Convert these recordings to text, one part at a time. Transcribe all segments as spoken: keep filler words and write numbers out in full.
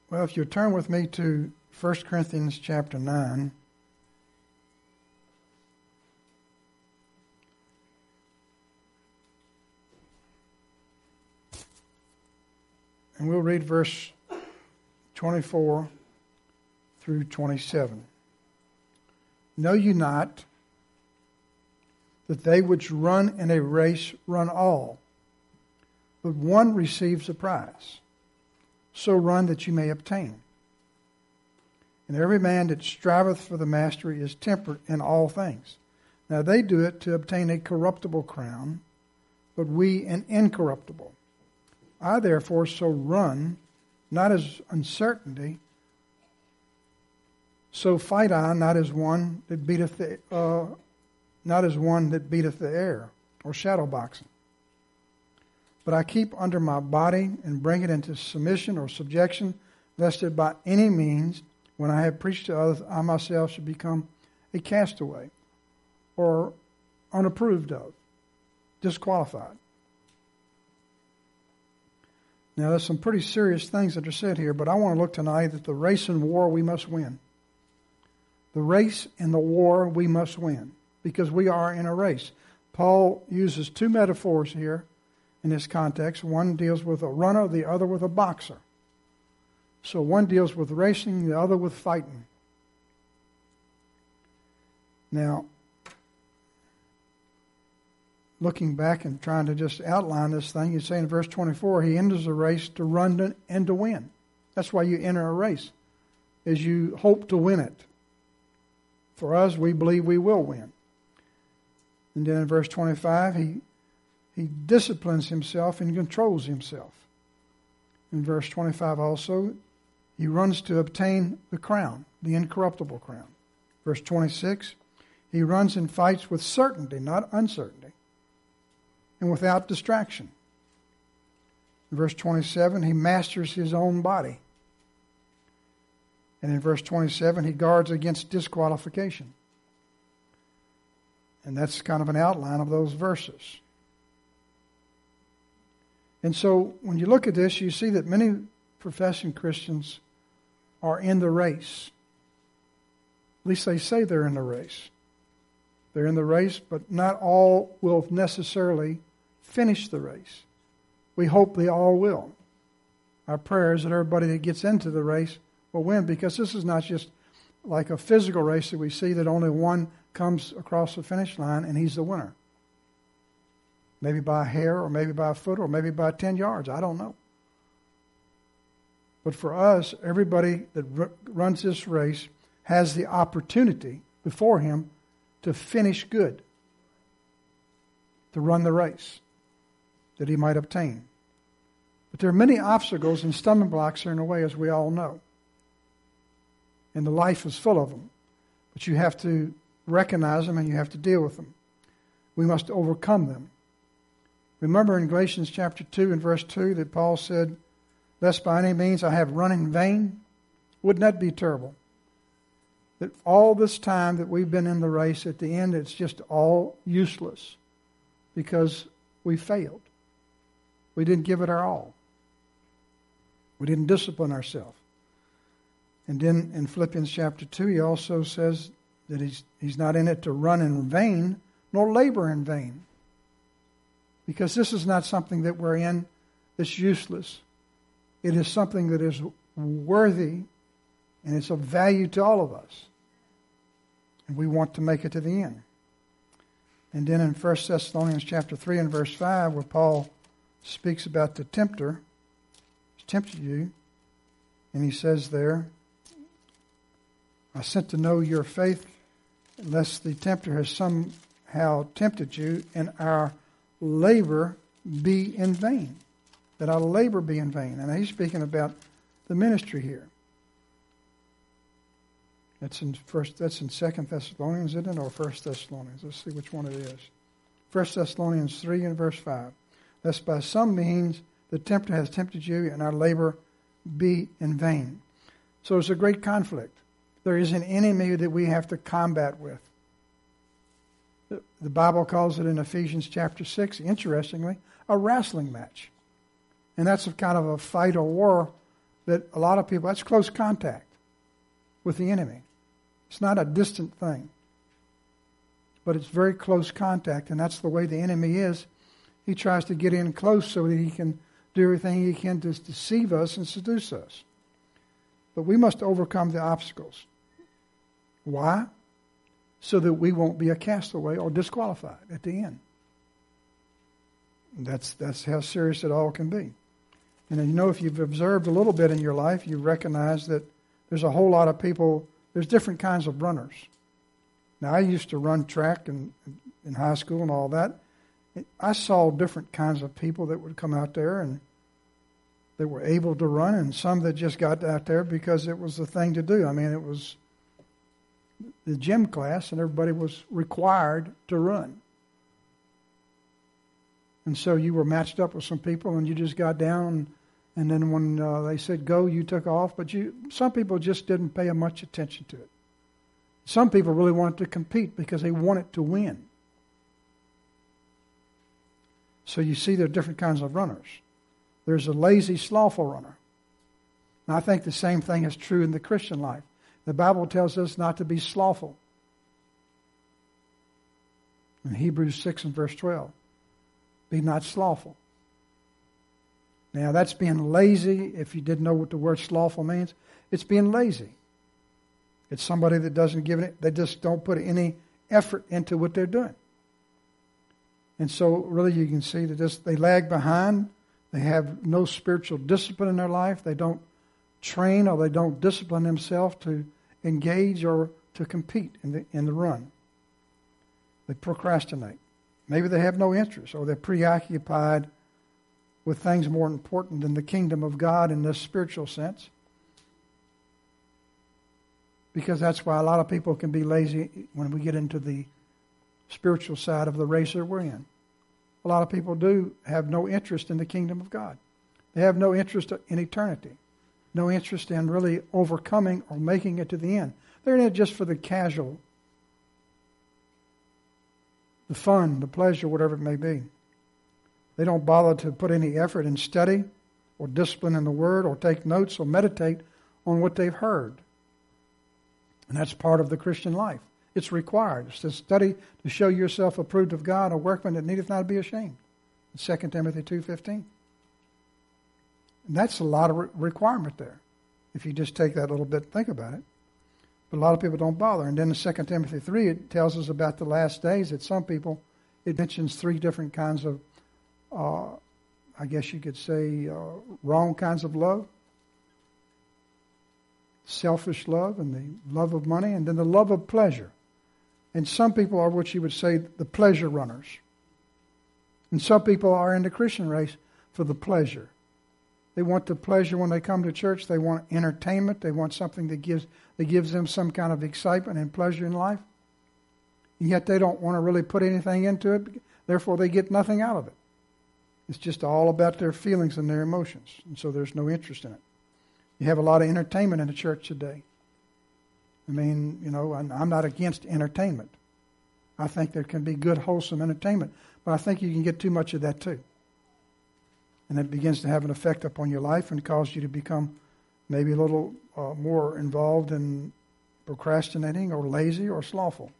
Well, if you turn with me to First Corinthians chapter nine. And we'll read verse twenty-four through twenty-seven. Know you not that they which run in a race run all, but one receives a prize. So run that you may obtain. And every man that striveth for the mastery is temperate in all things. Now they do it to obtain a corruptible crown, but we an incorruptible. I therefore so run, not as uncertainty, so fight I, not as one that beateth the, uh, not as one that beateth the air, or shadow boxing. But I keep under my body and bring it into submission or subjection, lest that by any means, when I have preached to others, I myself should become a castaway, or unapproved of, disqualified. Now, there's some pretty serious things that are said here, but I want to look tonight at the race and war we must win. The race and the war we must win, because we are in a race. Paul uses two metaphors here in this context. One deals with a runner, the other with a boxer. So one deals with racing, the other with fighting. Now, looking back and trying to just outline this thing, you say in verse twenty-four, he enters a race to run and to win. That's why you enter a race, is you hope to win it. For us, we believe we will win. And then in verse twenty-five, he, he disciplines himself and controls himself. In verse twenty-five also, he runs to obtain the crown, the incorruptible crown. Verse twenty-six, he runs and fights with certainty, not uncertainty, and without distraction. In verse twenty-seven, he masters his own body. And in verse twenty-seven, he guards against disqualification. And that's kind of an outline of those verses. And so when you look at this, you see that many professing Christians are in the race. At least they say they're in the race. They're in the race, but not all will necessarily finish the race. We hope they all will. Our prayer is that everybody that gets into the race will win, because this is not just like a physical race that we see that only one comes across the finish line and he's the winner. Maybe by a hair, or maybe by a foot, or maybe by ten yards. I don't know. But for us, everybody that r- runs this race has the opportunity before him to finish good, to run the race that he might obtain. But there are many obstacles and stumbling blocks that are in the way, as we all know. And the life is full of them. But you have to recognize them and you have to deal with them. We must overcome them. Remember in Galatians chapter two and verse two that Paul said, lest by any means I have run in vain? Wouldn't that be terrible? That all this time that we've been in the race, at the end it's just all useless because we failed. We didn't give it our all. We didn't discipline ourselves. And then in Philippians chapter two, he also says that he's, he's not in it to run in vain, nor labor in vain. Because this is not something that we're in that's useless. It is something that is worthy, and it's of value to all of us. And we want to make it to the end. And then in First Thessalonians chapter three and verse five, where Paul speaks about the tempter, he's tempted you, and he says there, I sent to know your faith, lest the tempter has somehow tempted you, and our labor be in vain. That our labor be in vain. And he's speaking about the ministry here. That's in first. That's in Second Thessalonians, isn't it, or First Thessalonians? Let's see which one it is. First Thessalonians three and verse five. Lest by some means the tempter has tempted you, and our labor be in vain. So it's a great conflict. There is an enemy that we have to combat with. The Bible calls it in Ephesians chapter six, interestingly, a wrestling match. And that's a kind of a fight or war that a lot of people, that's close contact with the enemy. It's not a distant thing, but it's very close contact, and that's the way the enemy is. He tries to get in close so that he can do everything he can to deceive us and seduce us. But we must overcome the obstacles. Why? So that we won't be a castaway or disqualified at the end. That's that's how serious it all can be. And you know, if you've observed a little bit in your life, you recognize that there's a whole lot of people, there's different kinds of runners. Now, I used to run track in, in high school and all that. I saw different kinds of people that would come out there and they were able to run, and some that just got out there because it was the thing to do. I mean, it was the gym class, and everybody was required to run. And so you were matched up with some people, and you just got down, and then when uh, they said go, you took off. But you, some people just didn't pay much attention to it. Some people really wanted to compete because they wanted to win. So you see there are different kinds of runners. There's a lazy, slothful runner. And I think the same thing is true in the Christian life. The Bible tells us not to be slothful. In Hebrews six and verse twelve, be not slothful. Now that's being lazy. If you didn't know what the word slothful means, it's being lazy. It's somebody that doesn't give it, they just don't put any effort into what they're doing. And so really you can see that this, they lag behind. They have no spiritual discipline in their life. They don't train or they don't discipline themselves to engage or to compete in the in the run. They procrastinate. Maybe they have no interest, or they're preoccupied with things more important than the kingdom of God in this spiritual sense. Because that's why a lot of people can be lazy when we get into the spiritual side of the race that we're in. A lot of people do have no interest in the kingdom of God. They have no interest in eternity. No interest in really overcoming or making it to the end. They're in it just for the casual, the fun, the pleasure, whatever it may be. They don't bother to put any effort in study or discipline in the Word or take notes or meditate on what they've heard. And that's part of the Christian life. It's required. It's to study to show yourself approved of God, a workman that needeth not be ashamed. Second Timothy two fifteen. And that's a lot of re- requirement there. If you just take that little bit and think about it. But a lot of people don't bother. And then in Second Timothy three, it tells us about the last days that some people, it mentions three different kinds of, uh, I guess you could say, uh, wrong kinds of love. Selfish love and the love of money, and then the love of pleasure. And some people are what you would say the pleasure runners. And some people are in the Christian race for the pleasure. They want the pleasure when they come to church. They want entertainment. They want something that gives that gives them some kind of excitement and pleasure in life. And yet they don't want to really put anything into it. Therefore, they get nothing out of it. It's just all about their feelings and their emotions. And so there's no interest in it. You have a lot of entertainment in the church today. I mean, you know, I'm not against entertainment. I think there can be good, wholesome entertainment. But I think you can get too much of that too. And it begins to have an effect upon your life and cause you to become maybe a little uh, more involved in procrastinating or lazy or slothful.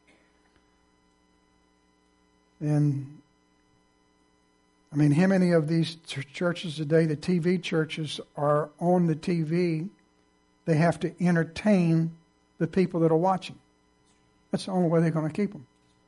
And, I mean, how many of these ch- churches today, the T V churches, are on the T V? They have to entertain the people that are watching. That's the only way they're going to keep them.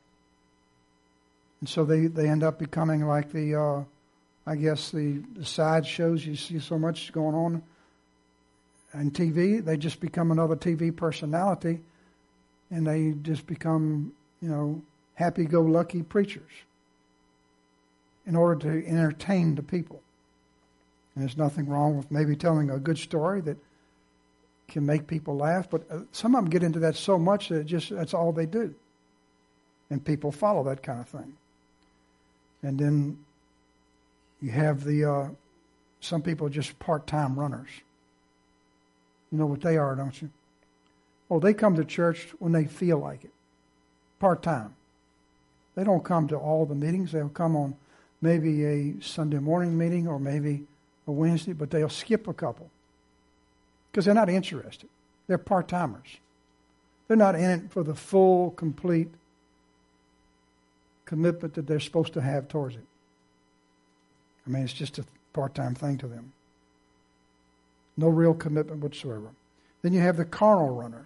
And so they, they end up becoming like the, uh, I guess, the, the side shows. You see so much going on on T V. They just become another T V personality, and they just become, you know, happy-go-lucky preachers in order to entertain the people. And there's nothing wrong with maybe telling a good story that can make people laugh, but some of them get into that so much that it just that's all they do. And people follow that kind of thing. And then you have the, uh, some people are just part-time runners. You know what they are, don't you? Oh, they come to church when they feel like it. Part-time. They don't come to all the meetings. They'll come on maybe a Sunday morning meeting or maybe a Wednesday, but they'll skip a couple. because they're not interested. They're part-timers. They're not in it for the full, complete commitment that they're supposed to have towards it. I mean, it's just a part-time thing to them. No real commitment whatsoever. Then you have the carnal runners.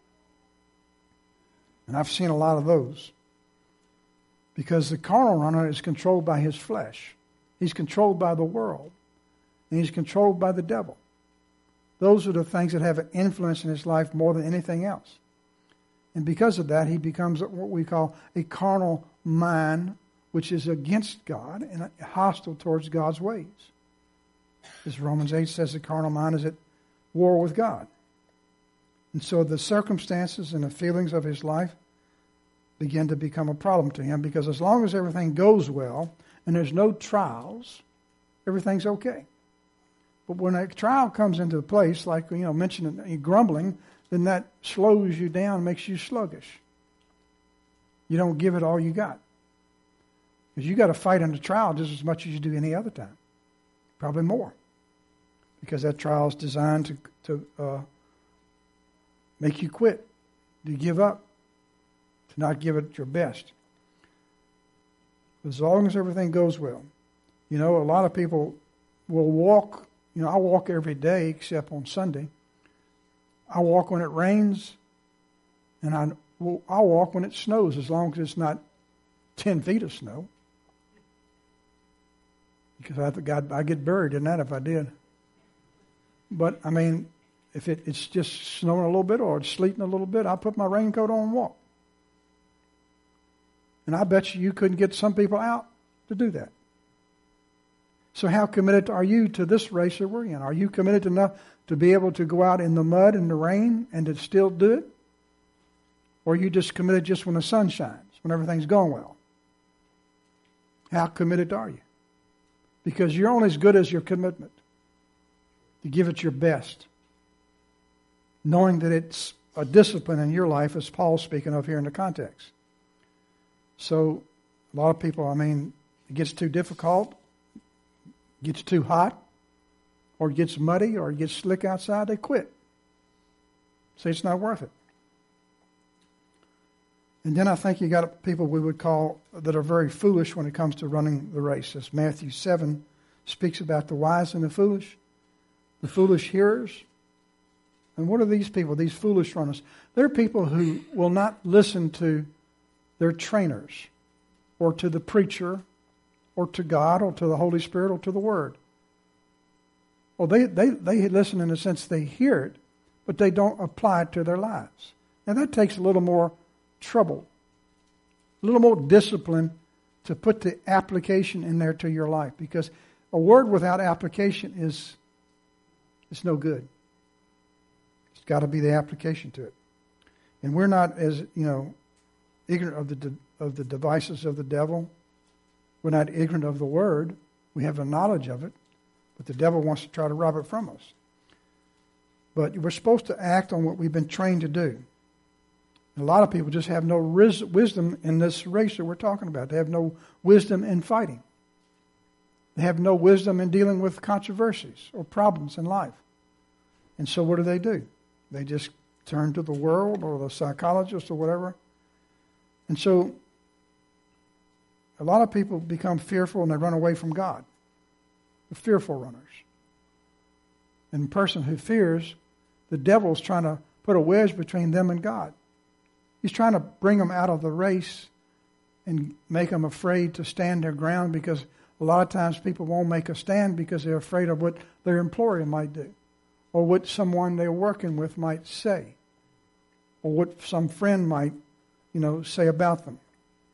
And I've seen a lot of those. Because the carnal runner is controlled by his flesh. He's controlled by the world. And he's controlled by the devil. Those are the things that have an influence in his life more than anything else. And because of that, he becomes what we call a carnal mind, which is against God and hostile towards God's ways. As Romans eight says, the carnal mind is at war with God. And so the circumstances and the feelings of his life begin to become a problem to him, because as long as everything goes well and there's no trials, everything's okay. But when a trial comes into place, like, you know, mentioning grumbling, then that slows you down, makes you sluggish. You don't give it all you got. Because you got to fight in the trial just as much as you do any other time. Probably more. Because that trial is designed to, to uh, make you quit, to give up, to not give it your best. As long as everything goes well. You know, a lot of people will walk, you know, I walk every day except on Sunday. I walk when it rains, and I, well, I walk when it snows, as long as it's not ten feet of snow. Because I think I'd get buried in that if I did. But, I mean, if it, it's just snowing a little bit or it's sleeting a little bit, I'll put my raincoat on and walk. And I bet you you couldn't get some people out to do that. So how committed are you to this race that we're in? Are you committed enough to be able to go out in the mud and the rain and to still do it? Or are you just committed just when the sun shines, when everything's going well? How committed are you? Because you're only as good as your commitment. To give it your best. Knowing that it's a discipline in your life, as Paul's speaking of here in the context. So, a lot of people, I mean, it gets too difficult, gets too hot, or it gets muddy, or it gets slick outside, they quit. Say it's not worth it. And then I think you got people we would call that are very foolish when it comes to running the race. As Matthew seven speaks about the wise and the foolish. The foolish hearers. And what are these people, these foolish runners? They're people who will not listen to their trainers, or to the preacher, or to God, or to the Holy Spirit, or to the Word. Well, they, they, they listen in the sense they hear it, but they don't apply it to their lives. Now that takes a little more trouble, a little more discipline to put the application in there to your life, because a word without application is it's no good. It's got to be the application to it. And we're not, as you know, ignorant of the de- of the devices of the devil. We're not ignorant of the word. We have a knowledge of it, but the devil wants to try to rob it from us. But we're supposed to act on what we've been trained to do. A lot of people just have no ris- wisdom in this race that we're talking about. They have no wisdom in fighting. They have no wisdom in dealing with controversies or problems in life. And so what do they do? They just turn to the world or the psychologist or whatever. And so a lot of people become fearful and they run away from God. The fearful runners. And the person who fears, the devil's trying to put a wedge between them and God. He's trying to bring them out of the race and make them afraid to stand their ground, because a lot of times people won't make a stand because they're afraid of what their employer might do, or what someone they're working with might say, or what some friend might, you know, say about them.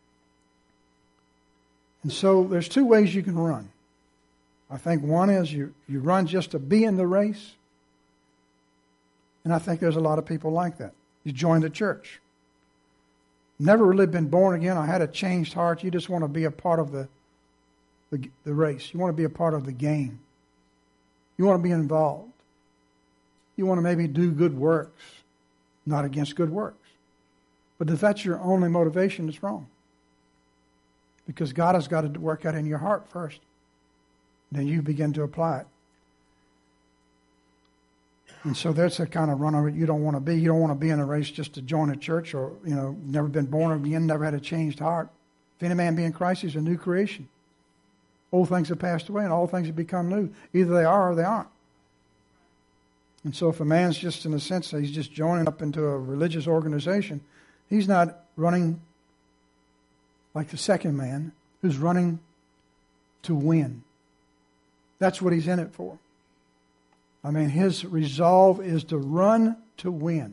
And so there's two ways you can run. I think one is you, you run just to be in the race. And I think there's a lot of people like that. You join the church. Never really been born again. I had a changed heart. You just want to be a part of the, the, the race. You want to be a part of the game. You want to be involved. You want to maybe do good works. Not against good works. But if that's your only motivation, it's wrong. Because God has got to work out in your heart first. Then you begin to apply it. And so that's the kind of runner you don't want to be. You don't want to be in a race just to join a church or, you know, never been born again, never had a changed heart. If any man be in Christ, he's a new creation. Old things have passed away and all things have become new. Either they are or they aren't. And so if a man's just in a sense that he's just joining up into a religious organization, he's not running like the second man who's running to win. That's what he's in it for. I mean, his resolve is to run to win.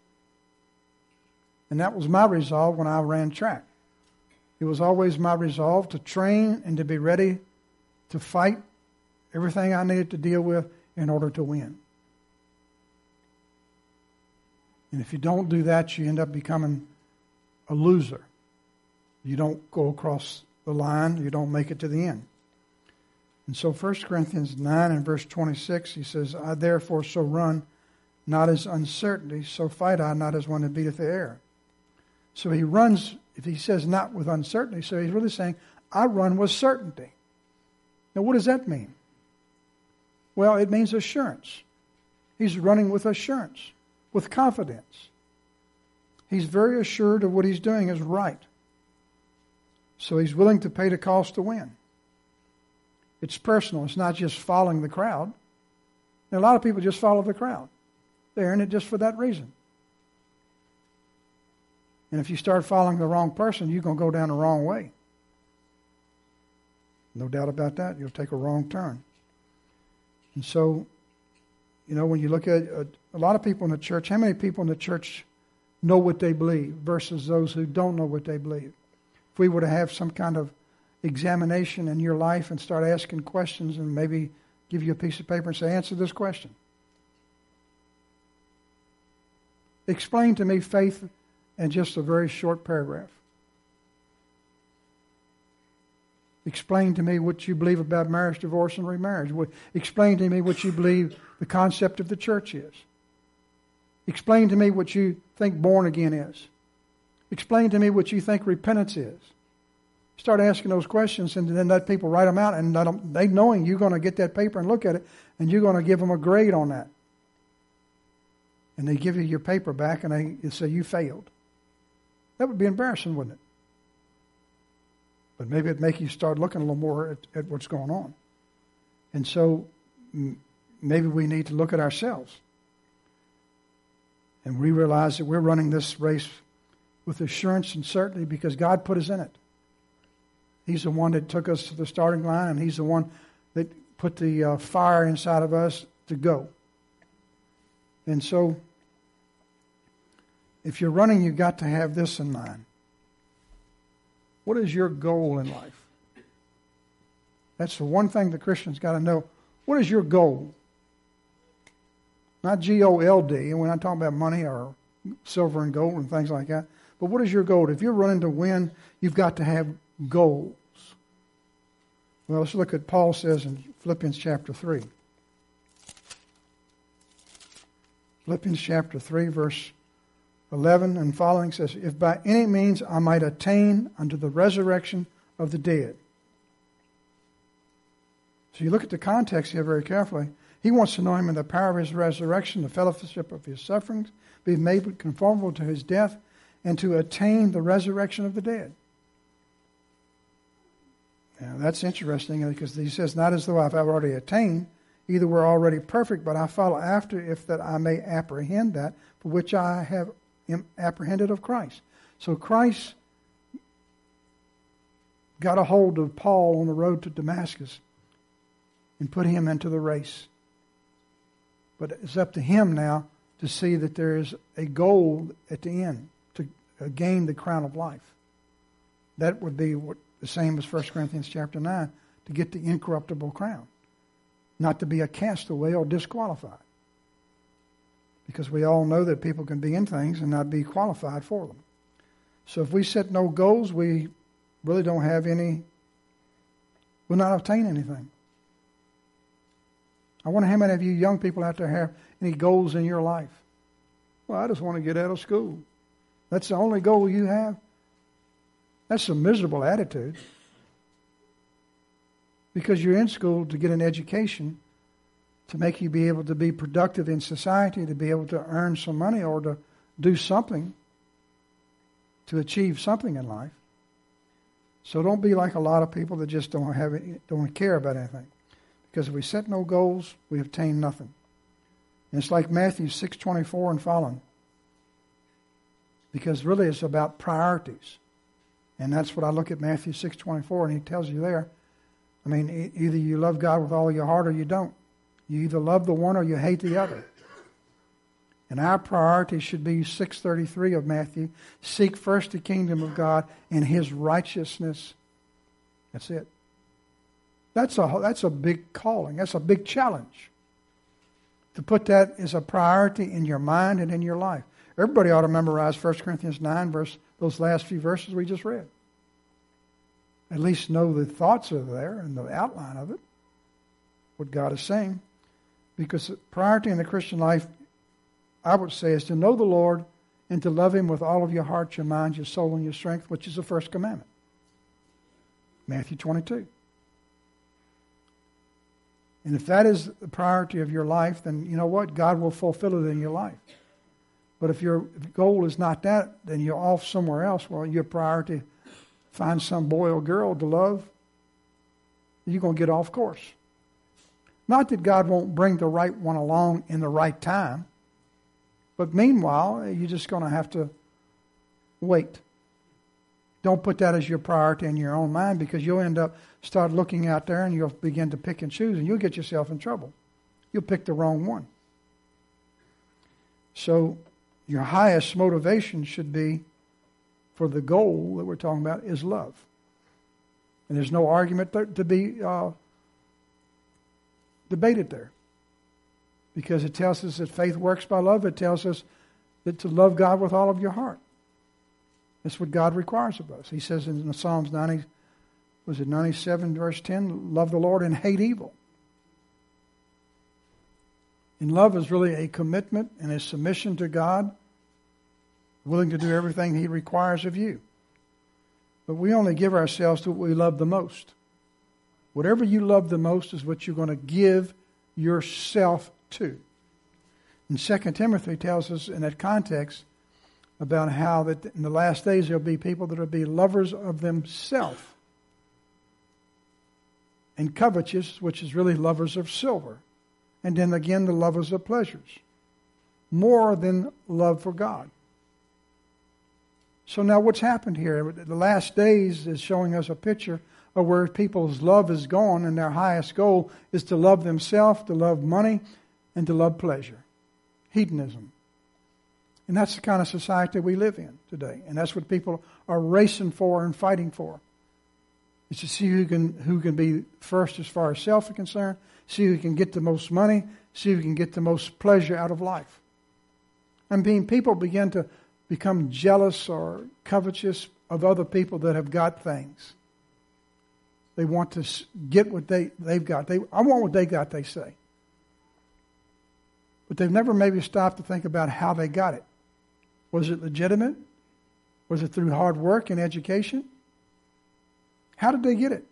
And that was my resolve when I ran track. It was always my resolve to train and to be ready to fight everything I needed to deal with in order to win. And if you don't do that, you end up becoming a loser. You don't go across the line. You don't make it to the end. And so First Corinthians nine and verse twenty-six, he says, I therefore so run, not as uncertainty, so fight I, not as one that beateth the air. So he runs, if he says not with uncertainty, so he's really saying, I run with certainty. Now what does that mean? Well, it means assurance. He's running with assurance, with confidence. He's very assured of what he's doing is right. So he's willing to pay the cost to win. It's personal. It's not just following the crowd. And a lot of people just follow the crowd. They're in it just for that reason. And if you start following the wrong person, you're going to go down the wrong way. No doubt about that. You'll take a wrong turn. And so, you know, when you look at a, a lot of people in the church, how many people in the church know what they believe versus those who don't know what they believe? If we were to have some kind of examination in your life and start asking questions and maybe give you a piece of paper and say, answer this question. Explain to me faith in just a very short paragraph. Explain to me what you believe about marriage, divorce, and remarriage. Explain to me what you believe the concept of the church is. Explain to me what you think born again is. Explain to me what you think repentance is. Start asking those questions and then let people write them out, and let them, they knowing you're going to get that paper and look at it, and you're going to give them a grade on that. And they give you your paper back and they say you failed. That would be embarrassing, wouldn't it? But maybe it'd make you start looking a little more at, at what's going on. And so m- maybe we need to look at ourselves. And we realize that we're running this race with assurance and certainty because God put us in it. He's the one that took us to the starting line, and he's the one that put the uh, fire inside of us to go. And so, if you're running, you've got to have this in mind. What is your goal in life? That's the one thing the Christian's got to know. What is your goal? Not G O L D, and we're not talking about money or silver and gold and things like that. But what is your goal? If you're running to win, you've got to have goals. Well, let's look at what Paul says in Philippians chapter three. Philippians chapter three, verse eleven and following says, if by any means I might attain unto the resurrection of the dead. So you look at the context here very carefully. He wants to know him in the power of his resurrection, the fellowship of his sufferings, be made conformable to his death, and to attain the resurrection of the dead. Now, that's interesting because he says, not as though I've already attained, either we're already perfect, but I follow after, if that I may apprehend that for which I have apprehended of Christ. So Christ got a hold of Paul on the road to Damascus and put him into the race. But it's up to him now to see that there is a goal at the end, to gain the crown of life. That would be what, the same as First Corinthians chapter nine, to get the incorruptible crown. Not to be a castaway or disqualified. Because we all know that people can be in things and not be qualified for them. So if we set no goals, we really don't have any, we'll not obtain anything. I wonder how many of you young people out there have any goals in your life. Well, I just want to get out of school. That's the only goal you have? That's a miserable attitude. Because you're in school to get an education, to make you be able to be productive in society, to be able to earn some money or to do something, to achieve something in life. So don't be like a lot of people that just don't have it, don't care about anything. Because if we set no goals, we obtain nothing. And it's like Matthew six twenty-four and following. Because really it's about priorities. And that's what I look at Matthew six twenty-four, and he tells you there, I mean, either you love God with all your heart or you don't. You either love the one or you hate the other. And our priority should be six thirty-three of Matthew. Seek first the kingdom of God and His righteousness. That's it. That's a, that's a big calling. That's a big challenge. To put that as a priority in your mind and in your life. Everybody ought to memorize First Corinthians nine, verse, those last few verses we just read. At least know the thoughts are there and the outline of it. What God is saying. Because priority in the Christian life, I would say, is to know the Lord and to love Him with all of your heart, your mind, your soul, and your strength, which is the first commandment. Matthew twenty-two. And if that is the priority of your life, then you know what? God will fulfill it in your life. But if your goal is not that, then you're off somewhere else. Well, your priority, find some boy or girl to love, you're going to get off course. Not that God won't bring the right one along in the right time, but meanwhile, you're just going to have to wait. Don't put that as your priority in your own mind, because you'll end up start looking out there and you'll begin to pick and choose, and you'll get yourself in trouble. You'll pick the wrong one. So your highest motivation should be for the goal that we're talking about is love. And there's no argument to, to be uh, debated there. Because it tells us that faith works by love. It tells us that to love God with all of your heart. That's what God requires of us. He says in Psalms ninety, was it ninety-seven, verse ten, love the Lord and hate evil. And love is really a commitment and a submission to God, willing to do everything He requires of you. But we only give ourselves to what we love the most. Whatever you love the most is what you're going to give yourself to. And Second Timothy tells us in that context about how that in the last days there'll be people that will be lovers of themselves. And covetous, which is really lovers of silver. And then again, the lovers of pleasures. More than love for God. So now what's happened here? The last days is showing us a picture of where people's love is gone, and their highest goal is to love themselves, to love money, and to love pleasure. Hedonism. And that's the kind of society we live in today. And that's what people are racing for and fighting for. It's to see who can who can be first as far as self is concerned, see who can get the most money, see who can get the most pleasure out of life. And being people begin to become jealous or covetous of other people that have got things. They want to get what they, they've got. They, I want what they got, they say. But they've never maybe stopped to think about how they got it. Was it legitimate? Was it through hard work and education? How did they get it?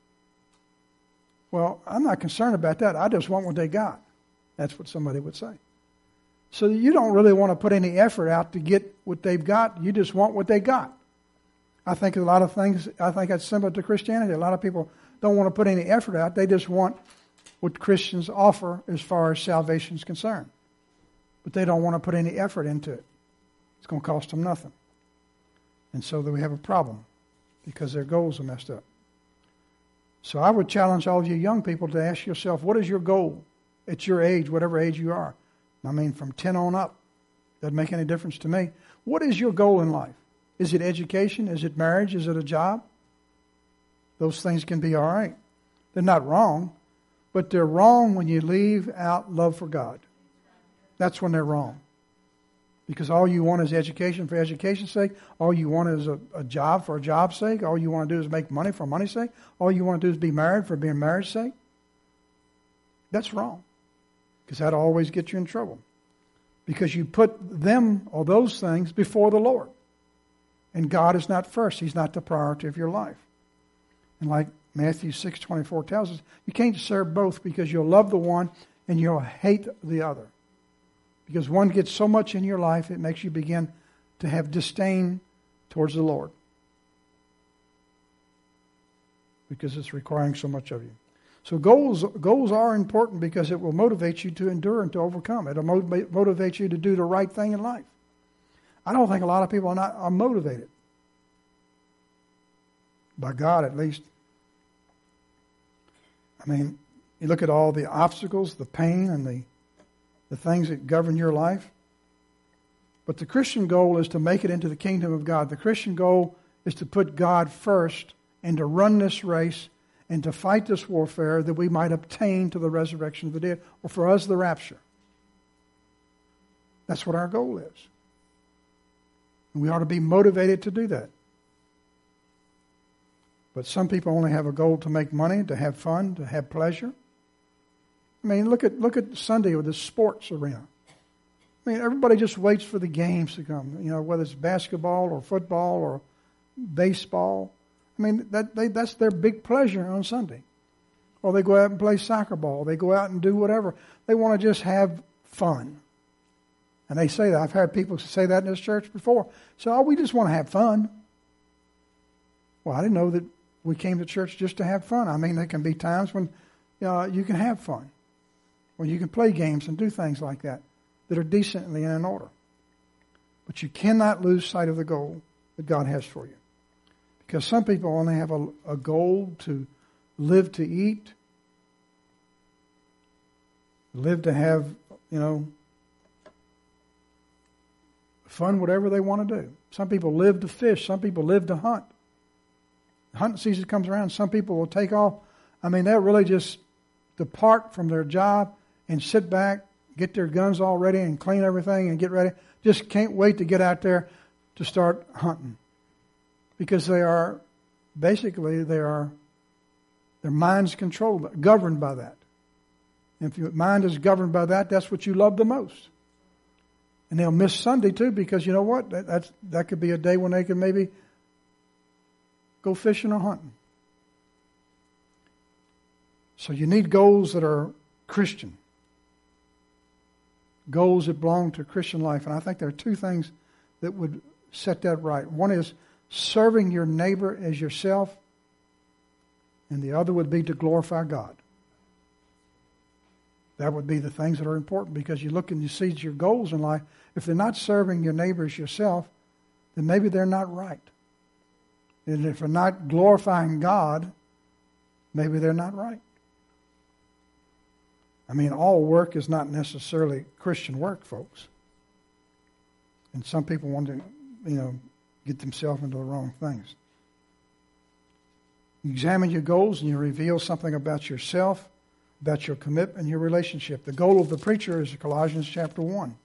Well, I'm not concerned about that. I just want what they got. That's what somebody would say. So you don't really want to put any effort out to get what they've got. You just want what they got. I think a lot of things, I think that's similar to Christianity. A lot of people don't want to put any effort out. They just want what Christians offer as far as salvation is concerned. But they don't want to put any effort into it. It's going to cost them nothing. And so we have a problem because their goals are messed up. So I would challenge all of you young people to ask yourself, what is your goal at your age, whatever age you are? I mean, from ten on up. Doesn't make any difference to me. What is your goal in life? Is it education? Is it marriage? Is it a job? Those things can be all right. They're not wrong, but they're wrong when you leave out love for God. That's when they're wrong. Because all you want is education for education's sake. All you want is a, a job for a job's sake. All you want to do is make money for money's sake. All you want to do is be married for being married's sake. That's wrong. Because that'll always get you in trouble. Because you put them or those things before the Lord. And God is not first. He's not the priority of your life. And like Matthew six twenty-four tells us, you can't serve both, because you'll love the one and you'll hate the other. Because one gets so much in your life, it makes you begin to have disdain towards the Lord. Because it's requiring so much of you. So goals goals are important because it will motivate you to endure and to overcome. It will motivate, motivate you to do the right thing in life. I don't think a lot of people are not are motivated. By God, at least. I mean, you look at all the obstacles, the pain, and the, the things that govern your life. But the Christian goal is to make it into the kingdom of God. The Christian goal is to put God first and to run this race and to fight this warfare that we might obtain to the resurrection of the dead, or for us, the rapture. That's what our goal is. And we ought to be motivated to do that. But some people only have a goal to make money, to have fun, to have pleasure. I mean, look at look at Sunday with the sports arena. I mean, everybody just waits for the games to come, you know, whether it's basketball or football or baseball. I mean, that they, that's their big pleasure on Sunday. Or they go out and play soccer ball. They go out and do whatever. They want to just have fun. And they say that. I've heard people say that in this church before. So, oh, we just want to have fun. Well, I didn't know that we came to church just to have fun. I mean, there can be times when uh, you can have fun. When you can play games and do things like that that are decently and in order. But you cannot lose sight of the goal that God has for you. Because some people only have a, a goal to live to eat, live to have, you know, fun, whatever they want to do. Some people live to fish. Some people live to hunt. Hunting season comes around. Some people will take off. I mean, they'll really just depart from their job and sit back, get their guns all ready and clean everything and get ready. Just can't wait to get out there to start hunting. Because they are, basically, they are, their mind's controlled, governed by that. And if your mind is governed by that, that's what you love the most. And they'll miss Sunday too, because you know what? That, that's, that could be a day when they can maybe go fishing or hunting. So you need goals that are Christian. Goals that belong to Christian life. And I think there are two things that would set that right. One is serving your neighbor as yourself, and the other would be to glorify God. That would be the things that are important, because you look and you see your goals in life. If they're not serving your neighbor as yourself, then maybe they're not right. And if they're not glorifying God, maybe they're not right. I mean, all work is not necessarily Christian work, folks. And some people want to, you know, get themselves into the wrong things. You examine your goals and you reveal something about yourself, about your commitment and your relationship. The goal of the preacher is Colossians chapter one.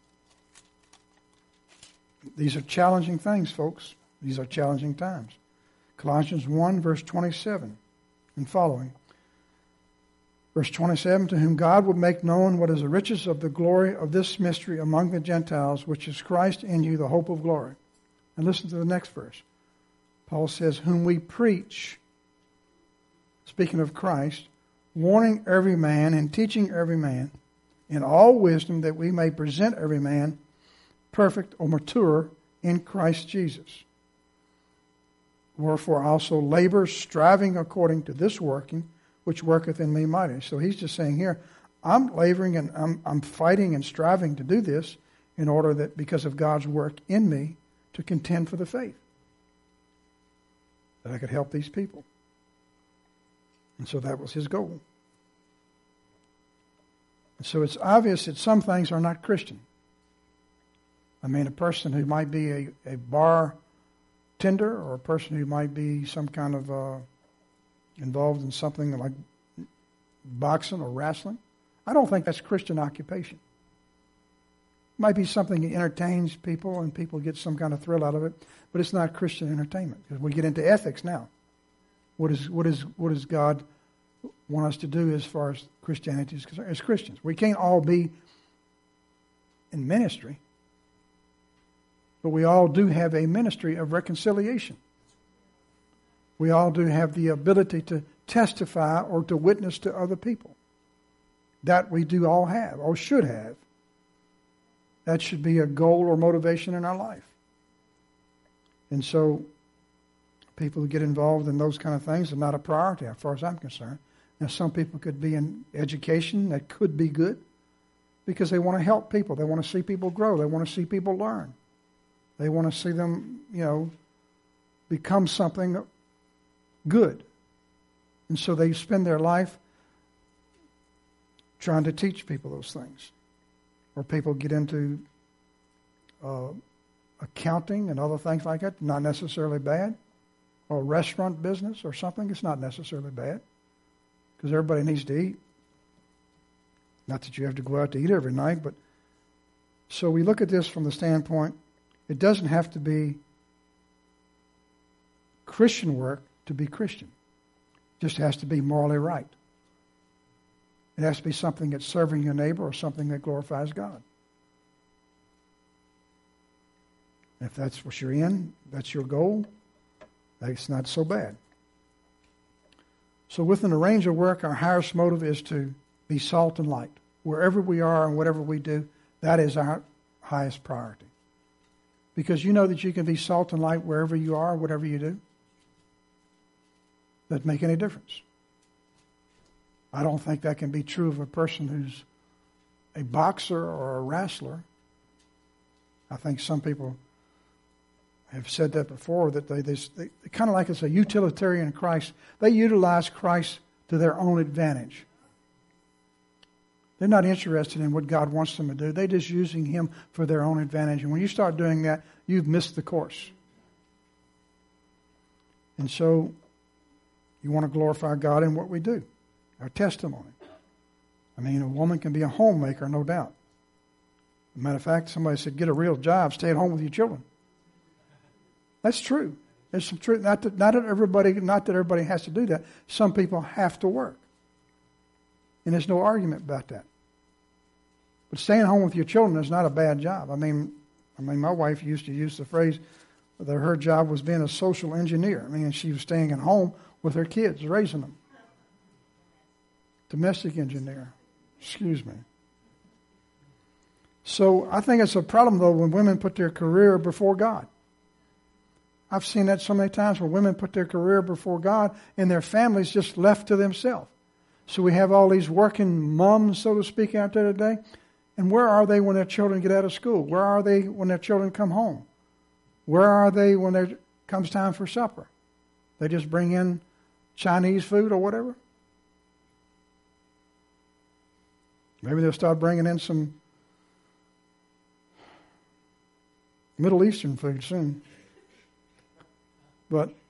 These are challenging things, folks. These are challenging times. Colossians one, verse twenty-seven and following. Verse twenty-seven, to whom God would make known what is the riches of the glory of this mystery among the Gentiles, which is Christ in you, the hope of glory. And listen to the next verse. Paul says, whom we preach, speaking of Christ, warning every man and teaching every man in all wisdom, that we may present every man perfect or mature in Christ Jesus. Wherefore also labor, striving according to this working, which worketh in me mightily. So he's just saying here, I'm laboring and I'm, I'm fighting and striving to do this in order that, because of God's work in me, to contend for the faith, that I could help these people. And so that was his goal. And so it's obvious that some things are not Christian. I mean, a person who might be a, a bar tender, or a person who might be some kind of uh, involved in something like boxing or wrestling, I don't think that's Christian occupation. It might be something that entertains people and people get some kind of thrill out of it, but it's not Christian entertainment, because we get into ethics now. What is what is what does God want us to do as far as Christianity is concerned? As Christians, we can't all be in ministry, but we all do have a ministry of reconciliation. We all do have the ability to testify or to witness to other people. that we do all have, or should have. That should be a goal or motivation in our life. And so people who get involved in those kind of things are not a priority as far as I'm concerned. Now, some people could be in education that could be good because they want to help people. They want to see people grow. They want to see people learn. They want to see them, you know, become something good. And so they spend their life trying to teach people those things. Or people get into uh, accounting and other things like that, not necessarily bad. Or restaurant business or something, it's not necessarily bad. Because everybody needs to eat. Not that you have to go out to eat every night, but so we look at this from the standpoint, it doesn't have to be Christian work to be Christian. It just has to be morally right. It has to be something that's serving your neighbor or something that glorifies God. If that's what you're in, that's your goal, that's not so bad. So within the range of work, our highest motive is to be salt and light. Wherever we are and whatever we do, that is our highest priority. Because you know that you can be salt and light wherever you are, whatever you do. Doesn't make any difference. I don't think that can be true of a person who's a boxer or a wrestler. I think some people have said that before, that they, they, they kind of like it's a utilitarian Christ. They utilize Christ to their own advantage. They're not interested in what God wants them to do. They're just using Him for their own advantage. And when you start doing that, you've missed the course. And so you want to glorify God in what we do, our testimony. I mean, a woman can be a homemaker, no doubt. As a matter of fact, somebody said, get a real job, stay at home with your children. That's true. There's some truth. Not that, not that everybody, not that everybody has to do that. Some people have to work. And there's no argument about that. But staying home with your children is not a bad job. I mean, I mean, my wife used to use the phrase that her job was being a social engineer. I mean, she was staying at home with her kids, raising them. Domestic engineer. Excuse me. So I think it's a problem, though, when women put their career before God. I've seen that so many times where women put their career before God and their families just left to themselves. So we have all these working moms, so to speak, out there today. And where are they when their children get out of school? Where are they when their children come home? Where are they when there comes time for supper? They just bring in Chinese food or whatever? Maybe they'll start bringing in some Middle Eastern food soon. But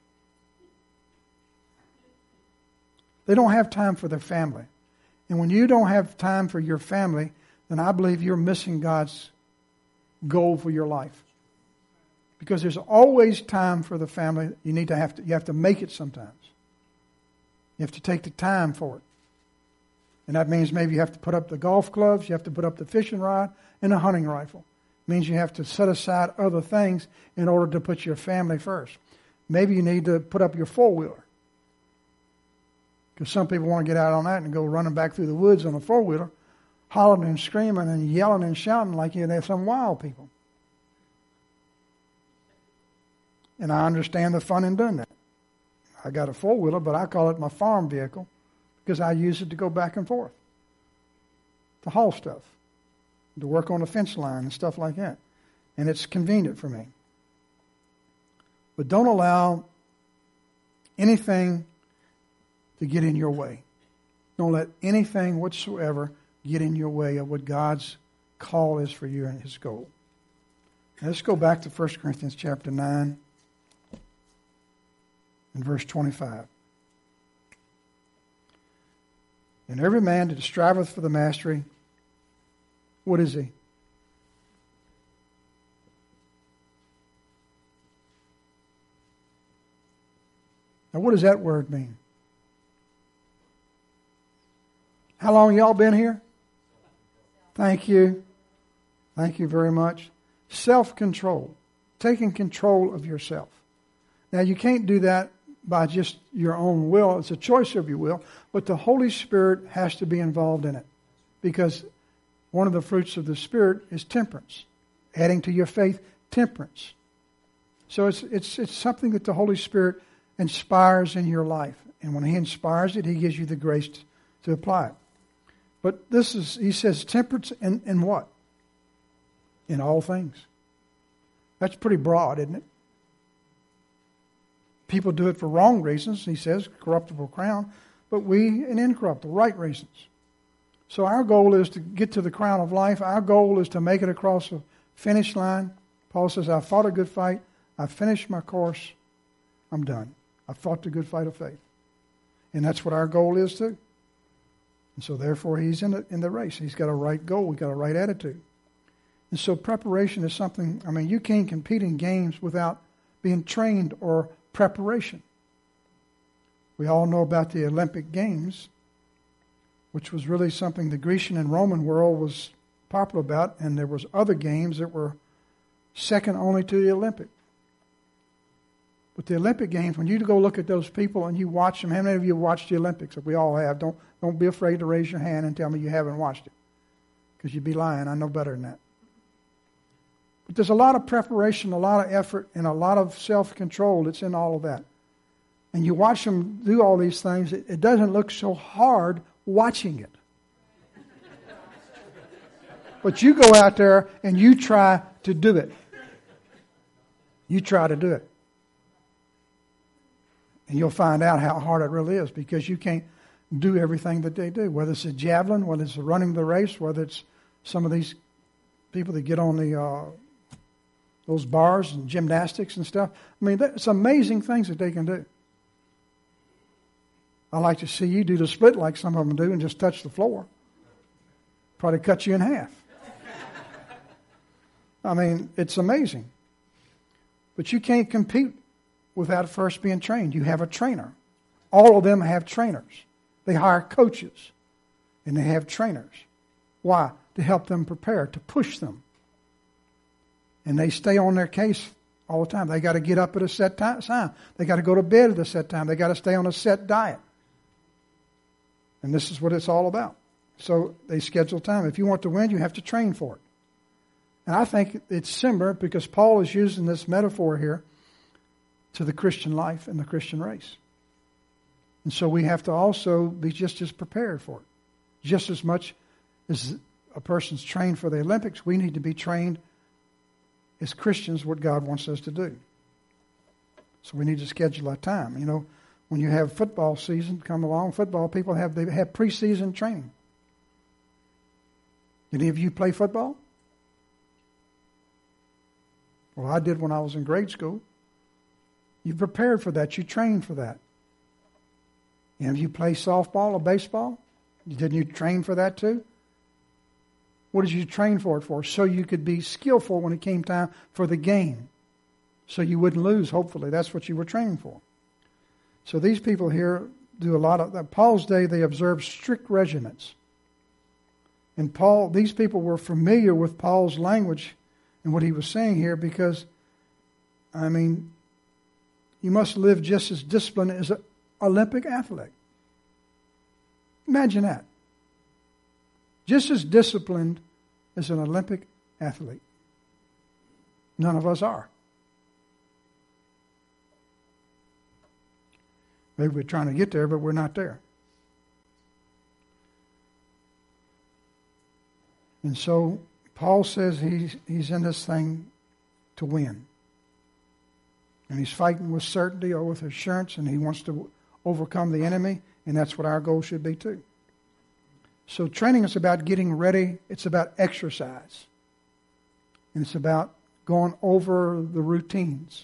they don't have time for their family. And when you don't have time for your family, then I believe you're missing God's goal for your life. Because there's always time for the family. You need to have to you have to make it sometimes. You have to take the time for it. And that means maybe you have to put up the golf clubs, you have to put up the fishing rod and a hunting rifle. It means you have to set aside other things in order to put your family first. Maybe you need to put up your four-wheeler. Because some people want to get out on that and go running back through the woods on a four-wheeler, hollering and screaming and yelling and shouting like you know, they're some wild people. And I understand the fun in doing that. I got a four-wheeler, but I call it my farm vehicle because I use it to go back and forth, to haul stuff, to work on the fence line and stuff like that. And it's convenient for me. But don't allow anything to get in your way. Don't let anything whatsoever get in your way of what God's call is for you and His goal. Now let's go back to First Corinthians chapter nine and verse twenty-five. And every man that striveth for the mastery, what is he? Now, what does that word mean? How long y'all been here? Thank you. Thank you very much. Self-control. Taking control of yourself. Now, you can't do that by just your own will. It's a choice of your will. But the Holy Spirit has to be involved in it. because one of the fruits of the Spirit is temperance. Adding to your faith, temperance. So it's it's it's something that the Holy Spirit inspires in your life. And when He inspires it, He gives you the grace to, to apply it. But this is, He says, temperance in, in what? In all things. That's pretty broad, isn't it? People do it for wrong reasons, He says, corruptible crown, but we in incorruptible, right reasons. So our goal is to get to the crown of life. Our goal is to make it across the finish line. Paul says, I fought a good fight. I finished my course. I'm done. I fought the good fight of faith. And that's what our goal is too. And so therefore he's in the, in the race. He's got a right goal. He's got a right attitude. And so preparation is something, I mean, you can't compete in games without being trained or preparation. We all know about the Olympic Games, which was really something the Grecian and Roman world was popular about, and there was other games that were second only to the Olympic. But the Olympic Games, when you go look at those people and you watch them, how many of you have watched the Olympics? If we all have, don't don't be afraid to raise your hand and tell me you haven't watched it, because you'd be lying. I know better than that. But there's a lot of preparation, a lot of effort, and a lot of self-control that's in all of that. And you watch them do all these things, it, it doesn't look so hard watching it. But you go out there and you try to do it. You try to do it. And you'll find out how hard it really is, because you can't do everything that they do. Whether it's a javelin, whether it's running the race, whether it's some of these people that get on the uh, those bars and gymnastics and stuff. I mean, it's amazing things that they can do. I like to see you do the split like some of them do and just touch the floor. Probably cut you in half. I mean, it's amazing. But you can't compete without first being trained. You have a trainer. All of them have trainers. They hire coaches, and they have trainers. Why? To help them prepare, to push them. And they stay on their case all the time. They got to get up at a set time. They got to go to bed at a set time. They got to stay on a set diet. And this is what it's all about. So they schedule time. If you want to win, you have to train for it. And I think it's similar, because Paul is using this metaphor here to the Christian life and the Christian race. And so we have to also be just as prepared for it. Just as much as a person's trained for the Olympics, we need to be trained as Christians what God wants us to do. So we need to schedule our time. You know, when you have football season come along, football people have they have preseason training. Did any of you play football? Well, I did when I was in grade school. You prepared for that. You trained for that. And if you play softball or baseball, didn't you train for that too? What did you train for it for? So you could be skillful when it came time for the game. So you wouldn't lose, hopefully. That's what you were training for. So these people here do a lot of that. Paul's day, they observed strict regiments. And Paul, these people were familiar with Paul's language and what he was saying here, because, I mean, you must live just as disciplined as an Olympic athlete. Imagine that. Just as disciplined as an Olympic athlete. None of us are. Maybe we're trying to get there, but we're not there. And so Paul says he's, he's in this thing to win. And he's fighting with certainty or with assurance, and he wants to overcome the enemy, and that's what our goal should be too. So training is about getting ready. It's about exercise. And it's about going over the routines.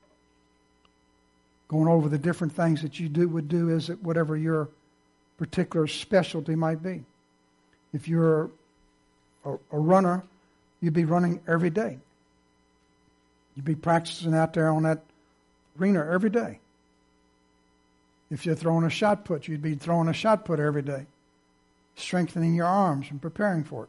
Going over the different things that you do would do as whatever your particular specialty might be. If you're a, a runner, you'd be running every day. You'd be practicing out there on that arena every day. If you're throwing a shot put, you'd be throwing a shot put every day. Strengthening your arms and preparing for it.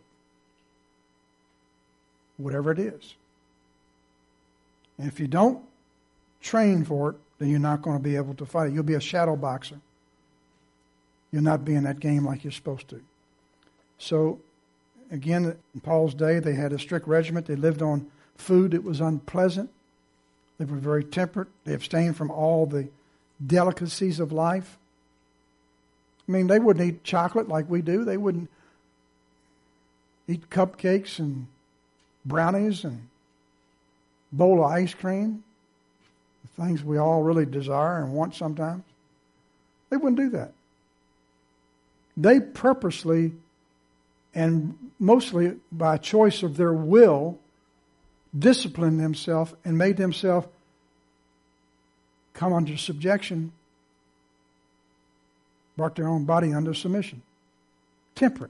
Whatever it is. And if you don't train for it, then you're not going to be able to fight it. You'll be a shadow boxer. You'll not be in that game like you're supposed to. So, again, in Paul's day, they had a strict regiment. They lived on food that was unpleasant. They were very temperate. They abstained from all the delicacies of life. I mean, they wouldn't eat chocolate like we do. They wouldn't eat cupcakes and brownies and bowl of ice cream, the things we all really desire and want sometimes. They wouldn't do that. They purposely and mostly by choice of their will disciplined themselves and made themselves come under subjection, brought their own body under submission. Temperate.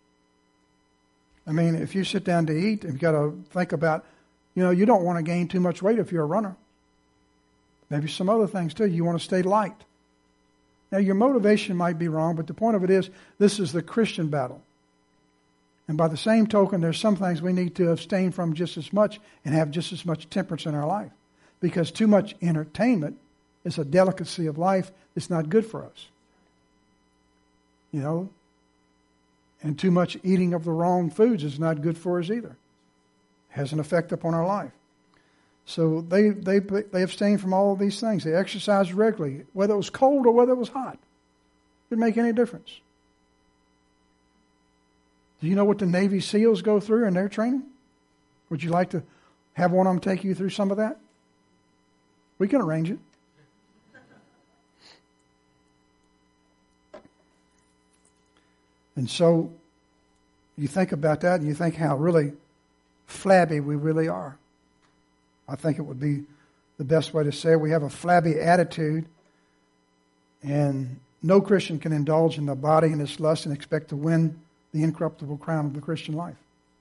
I mean, if you sit down to eat, you've got to think about, you know, you don't want to gain too much weight if you're a runner. Maybe some other things too. You want to stay light. Now, your motivation might be wrong, but the point of it is, this is the Christian battle. And by the same token, there's some things we need to abstain from just as much and have just as much temperance in our life. Because too much entertainment is a delicacy of life that's not good for us. You know? And too much eating of the wrong foods is not good for us either. It has an effect upon our life. So they, they, they abstained from all of these things. They exercised regularly, whether it was cold or whether it was hot. It didn't make any difference. Do you know what the Navy SEALs go through in their training? Would you like to have one of them take you through some of that? We can arrange it. And so you think about that and you think how really flabby we really are. I think it would be the best way to say it. We have a flabby attitude, and no Christian can indulge in the body and its lust and expect to win the incorruptible crown of the Christian life.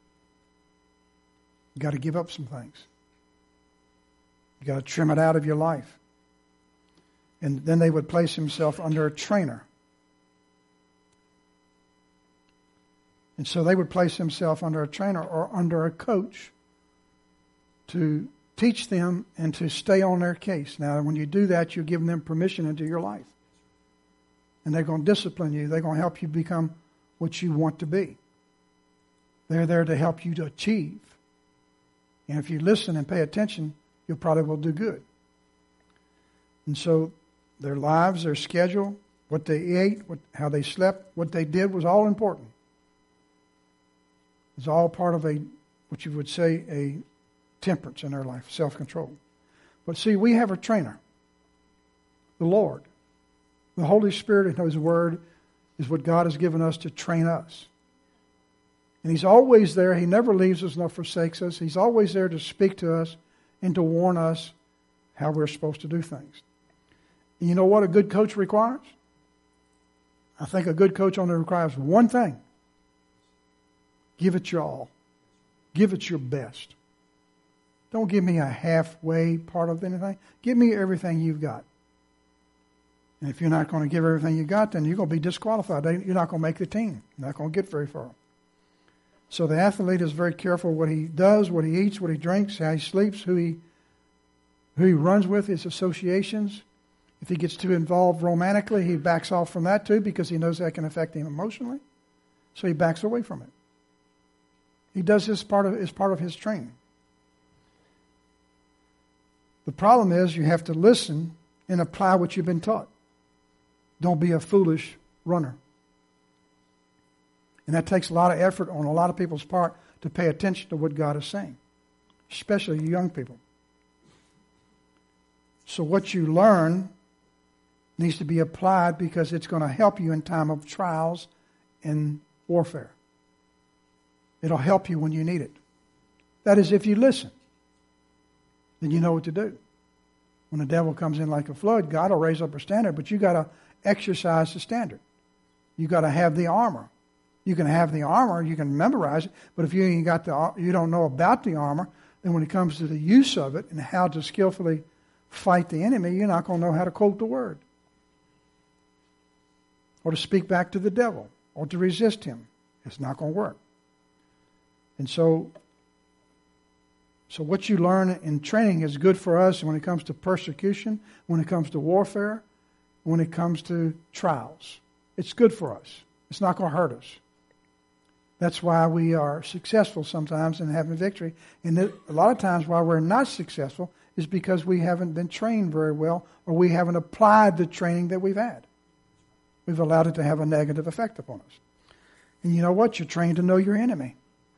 You've got to give up some things. You've got to trim it out of your life. And then they would place himself under a trainer. And so they would place himself under a trainer or under a coach to teach them and to stay on their case. Now, when you do that, you're giving them permission into your life. And they're going to discipline you. They're going to help you become what you want to be. They're there to help you to achieve. And if you listen and pay attention, you probably will do good. And so their lives, their schedule, what they ate, what, how they slept, what they did was all important. It's all part of a, what you would say, a temperance in their life, self-control. But see, we have a trainer, the Lord. The Holy Spirit and His Word is what God has given us to train us. And He's always there. He never leaves us nor forsakes us. He's always there to speak to us and to warn us how we're supposed to do things. And you know what a good coach requires? I think a good coach only requires one thing. Give it your all. Give it your best. Don't give me a halfway part of anything. Give me everything you've got. And if you're not going to give everything you got, then you're going to be disqualified. You're not going to make the team. You're not going to get very far. So the athlete is very careful what he does, what he eats, what he drinks, how he sleeps, who he who he runs with, his associations. If he gets too involved romantically, he backs off from that too because he knows that can affect him emotionally. So he backs away from it. He does this part of as part of his training. The problem is you have to listen and apply what you've been taught. Don't be a foolish runner. And that takes a lot of effort on a lot of people's part to pay attention to what God is saying, especially you young people. So what you learn needs to be applied because it's going to help you in time of trials and warfare. It'll help you when you need it. That is, if you listen, then you know what to do. When the devil comes in like a flood, God will raise up a standard, but you got to exercise the standard. You got to have the armor. You can have the armor, you can memorize it, but if you ain't got the, you don't know about the armor, then when it comes to the use of it and how to skillfully fight the enemy, you're not going to know how to quote the word, or to speak back to the devil, or to resist him. It's not going to work. And so, so what you learn in training is good for us when it comes to persecution, when it comes to warfare, when it comes to trials. It's good for us. It's not going to hurt us. That's why we are successful sometimes in having victory. And a lot of times why we're not successful is because we haven't been trained very well, or we haven't applied the training that we've had. We've allowed it to have a negative effect upon us. And you know what? You're trained to know your enemy.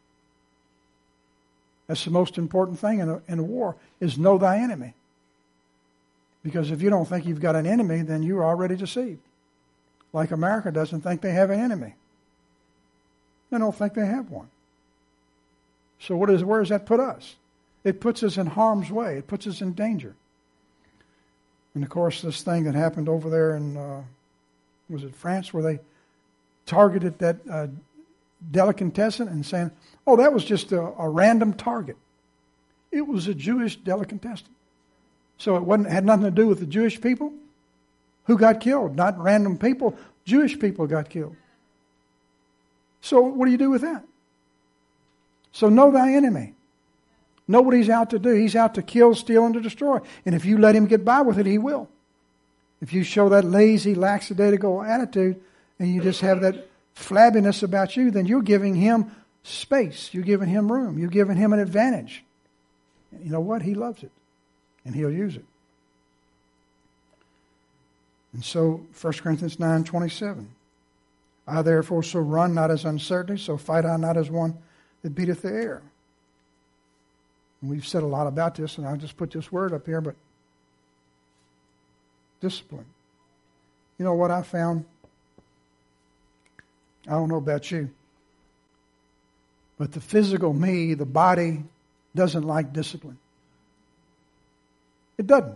That's the most important thing in a, in a war, is know thy enemy. Because if you don't think you've got an enemy, then you're already deceived. Like America doesn't think they have an enemy. They don't think they have one. So what is, where does that put us? It puts us in harm's way. It puts us in danger. And of course, this thing that happened over there in, uh, was it France, where they targeted that uh, delicatessen and saying, oh, that was just a, a random target. It was a Jewish delicatessen. So it wasn't had nothing to do with the Jewish people. Who got killed? Not random people. Jewish people got killed. So what do you do with that? So know thy enemy. Know what he's out to do. He's out to kill, steal, and to destroy. And if you let him get by with it, he will. If you show that lazy, lackadaisical attitude, and you just have that flabbiness about you, then you're giving him space. You're giving him room. You're giving him an advantage. And you know what? He loves it. And he'll use it. And so, First Corinthians nine twenty-seven. I therefore so run not as uncertainty, so fight I not as one that beateth the air. And we've said a lot about this, and I'll just put this word up here, but discipline. You know what I found? I don't know about you, but the physical me, the body, doesn't like discipline. It doesn't.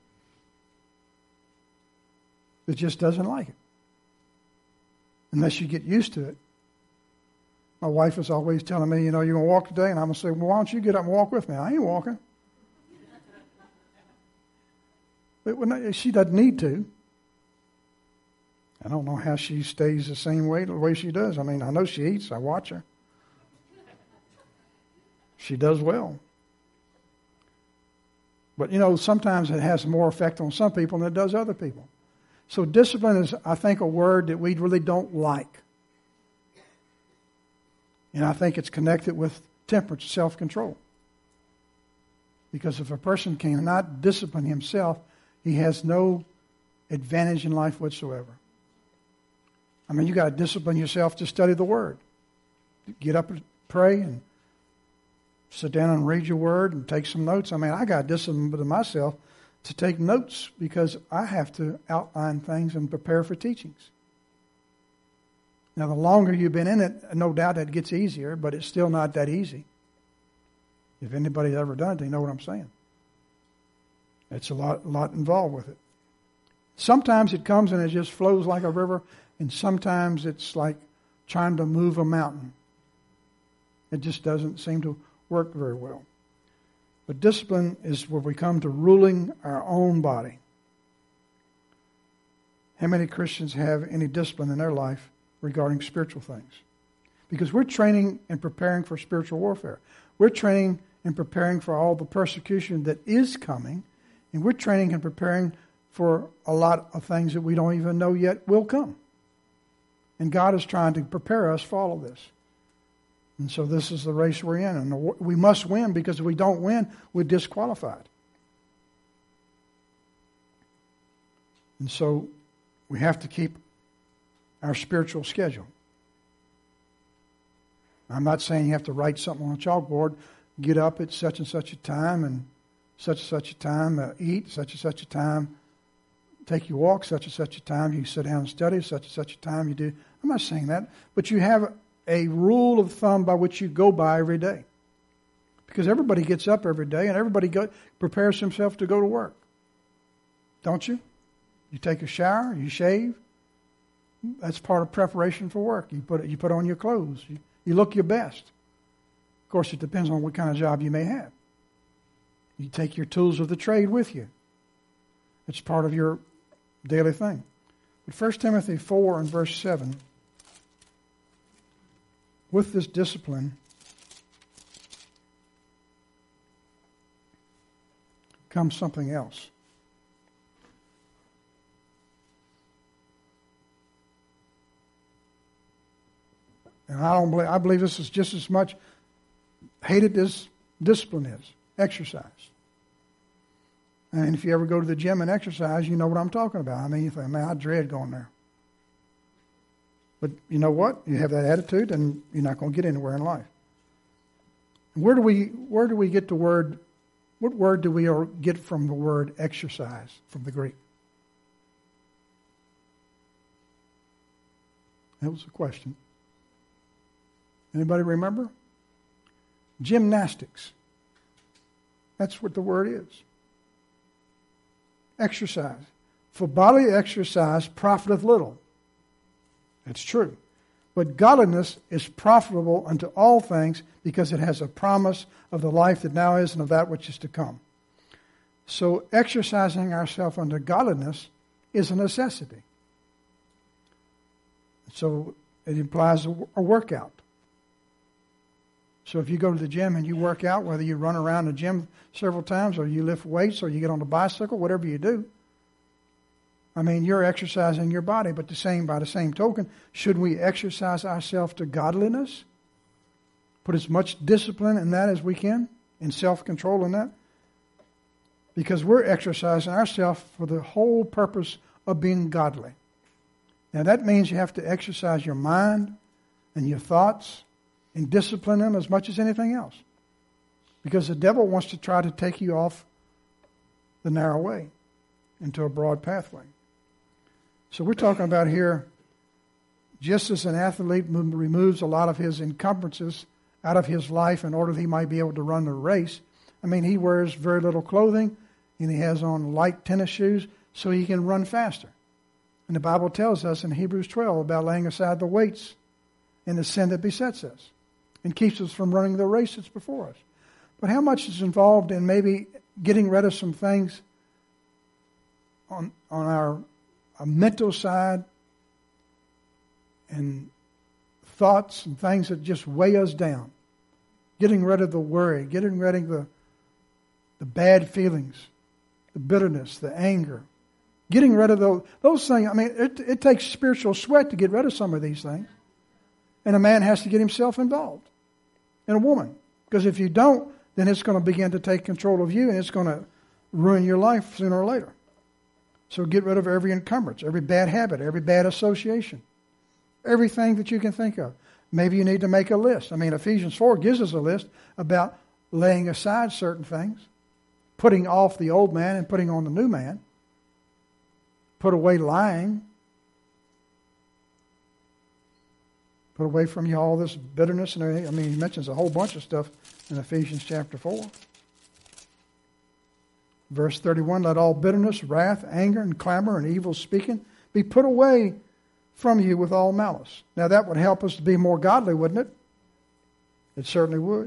It just doesn't like it. Unless you get used to it. My wife is always telling me, you know, you're going to walk today? And I'm going to say, well, why don't you get up and walk with me? I ain't walking. But when she doesn't need to. I don't know how she stays the same way, the way she does. I mean, I know she eats. I watch her. She does well. But, you know, sometimes it has more effect on some people than it does other people. So discipline is, I think, a word that we really don't like. And I think it's connected with temperance, self-control. Because if a person cannot discipline himself, he has no advantage in life whatsoever. I mean, you got to discipline yourself to study the Word. Get up and pray and sit down and read your Word and take some notes. I mean, I got to discipline myself to take notes because I have to outline things and prepare for teachings. Now, the longer you've been in it, no doubt it gets easier, but it's still not that easy. If anybody's ever done it, they know what I'm saying. It's a lot, a lot involved with it. Sometimes it comes and it just flows like a river, and sometimes it's like trying to move a mountain. It just doesn't seem to work very well. But discipline is where we come to ruling our own body. How many Christians have any discipline in their life regarding spiritual things? Because we're training and preparing for spiritual warfare. We're training and preparing for all the persecution that is coming, and we're training and preparing for a lot of things that we don't even know yet will come. And God is trying to prepare us for all of this. And so this is the race we're in. And we must win, because if we don't win, we're disqualified. And so we have to keep our spiritual schedule. I'm not saying you have to write something on a chalkboard, get up at such and such a time, and such and such a time, uh, eat, such and such a time, take your walk, such and such a time, you sit down and study, such and such a time you do. I'm not saying that, but you have a rule of thumb by which you go by every day. Because everybody gets up every day and everybody go, prepares himself to go to work. Don't you? You take a shower, you shave. That's part of preparation for work. You put you put on your clothes. You, you look your best. Of course, it depends on what kind of job you may have. You take your tools of the trade with you. It's part of your daily thing. But First Timothy four and verse seven, with this discipline comes something else. And I don't believe, I believe this is just as much hated as discipline is, exercise. And if you ever go to the gym and exercise, you know what I'm talking about. I mean, you think, man, I dread going there. But you know what? You have that attitude, and you're not going to get anywhere in life. Where do we where do we get the word? What word do we get from the word exercise from the Greek? That was a question. Anybody remember? Gymnastics. That's what the word is. Exercise. For bodily exercise profiteth little. That's true. But godliness is profitable unto all things, because it has a promise of the life that now is and of that which is to come. So exercising ourselves unto godliness is a necessity. So it implies a, a workout. So if you go to the gym and you work out, whether you run around the gym several times or you lift weights or you get on the bicycle, whatever you do, I mean, you're exercising your body. But the same, by the same token, should we exercise ourselves to godliness? Put as much discipline in that as we can, and self-control in that? Because we're exercising ourselves for the whole purpose of being godly. Now that means you have to exercise your mind and your thoughts and discipline them as much as anything else. Because the devil wants to try to take you off the narrow way into a broad pathway. So we're talking about here, just as an athlete removes a lot of his encumbrances out of his life in order that he might be able to run the race. I mean, he wears very little clothing, and he has on light tennis shoes so he can run faster. And the Bible tells us in Hebrews twelve about laying aside the weights and the sin that besets us and keeps us from running the race that's before us. But how much is involved in maybe getting rid of some things on on our, our mental side and thoughts and things that just weigh us down? Getting rid of the worry, getting rid of the, the bad feelings, the bitterness, the anger. Getting rid of those, those things. I mean, it, it takes spiritual sweat to get rid of some of these things. And a man has to get himself involved. And a woman. Because if you don't, then it's going to begin to take control of you, and it's going to ruin your life sooner or later. So get rid of every encumbrance, every bad habit, every bad association, everything that you can think of. Maybe you need to make a list. I mean, Ephesians four gives us a list about laying aside certain things, putting off the old man and putting on the new man. Put away lying. Put away from you all this bitterness and everything. I mean, he mentions a whole bunch of stuff in Ephesians chapter four. Verse thirty-one, let all bitterness, wrath, anger, and clamor, and evil speaking be put away from you with all malice. Now that would help us to be more godly, wouldn't it? It certainly would.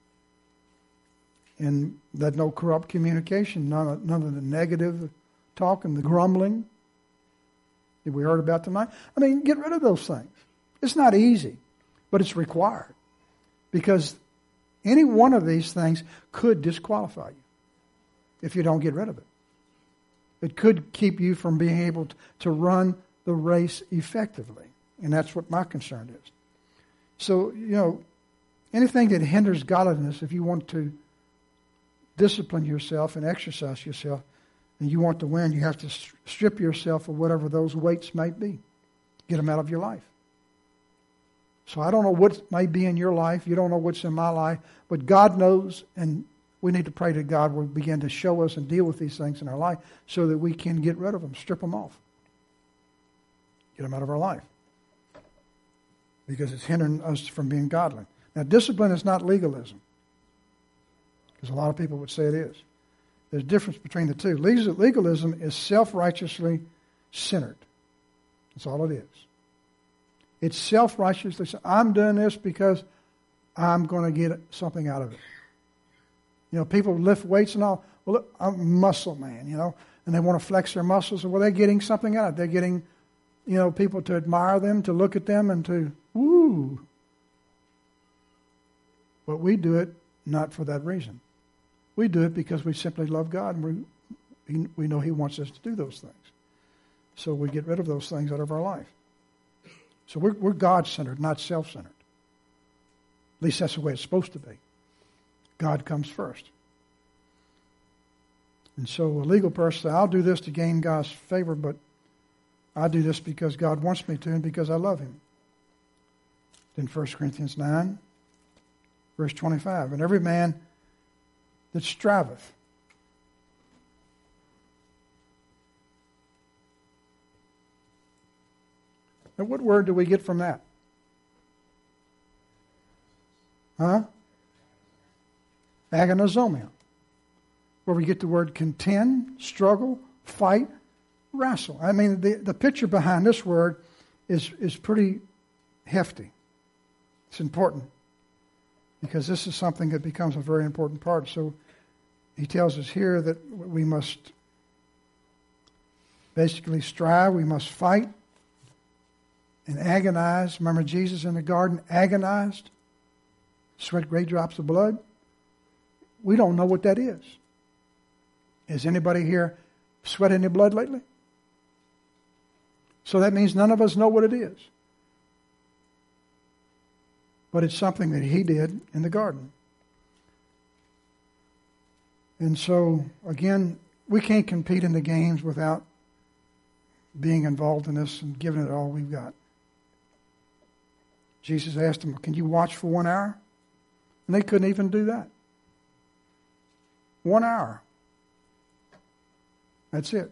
And that no corrupt communication, none of, none of the negative talk and the grumbling that we heard about tonight. I mean, get rid of those things. It's not easy, but it's required. Because any one of these things could disqualify you if you don't get rid of it. It could keep you from being able to run the race effectively. And that's what my concern is. So, you know, anything that hinders godliness, if you want to discipline yourself and exercise yourself, and you want to win, you have to strip yourself of whatever those weights might be. Get them out of your life. So I don't know what may be in your life. You don't know what's in my life. But God knows, and we need to pray that God will begin to show us and deal with these things in our life so that we can get rid of them, strip them off. Get them out of our life. Because it's hindering us from being godly. Now, discipline is not legalism. Because a lot of people would say it is. There's a difference between the two. Legalism is self-righteously centered. That's all it is. It's self-righteously, I'm doing this because I'm going to get something out of it. You know, people lift weights and all. Well, look, I'm a muscle man, you know, and they want to flex their muscles. Well, they're getting something out of it. They're getting, you know, people to admire them, to look at them, and to, woo. But we do it not for that reason. We do it because we simply love God, and we, we know He wants us to do those things. So we get rid of those things out of our life. So we're, we're God-centered, not self-centered. At least that's the way it's supposed to be. God comes first. And so a legal person says, I'll do this to gain God's favor, but I do this because God wants me to and because I love him. Then First Corinthians nine, verse twenty-five. And every man that striveth. Now, what word do we get from that? Huh? Agonizomia. Where we get the word contend, struggle, fight, wrestle. I mean, the, the picture behind this word is, is pretty hefty. It's important because this is something that becomes a very important part. So he tells us here that we must basically strive, we must fight and agonize. Remember Jesus in the garden agonized, sweat great drops of blood? We don't know what that is. Has anybody here sweat any blood lately? So that means none of us know what it is. But it's something that he did in the garden. And so, again, we can't compete in the games without being involved in this and giving it all we've got. Jesus asked them, can you watch for one hour? And they couldn't even do that. One hour. That's it.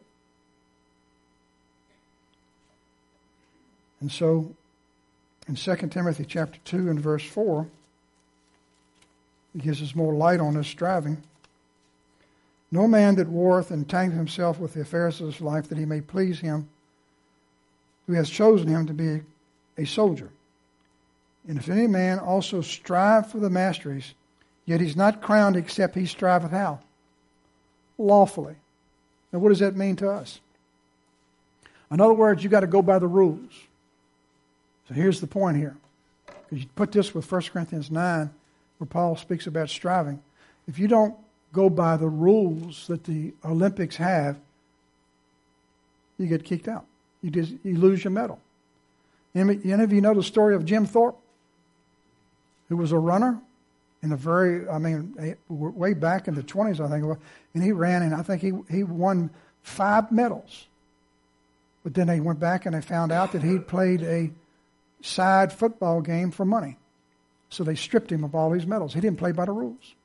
And so, in Second Timothy chapter two and verse four, it gives us more light on this striving. No man that warreth entangles himself with the affairs of his life, that he may please him who has chosen him to be a soldier. And if any man also strive for the masteries, yet he's not crowned except he striveth how? Lawfully. Now what does that mean to us? In other words, you've got to go by the rules. So here's the point here. Because you put this with First Corinthians nine, where Paul speaks about striving. If you don't go by the rules that the Olympics have, you get kicked out. You just you lose your medal. Any of you know the story of Jim Thorpe, who was a runner in a very, I mean, way back in the twenties, I think it was, and he ran, and I think he, he won five medals. But then they went back and they found out that he'd played a side football game for money. So they stripped him of all his medals. He didn't play by the rules.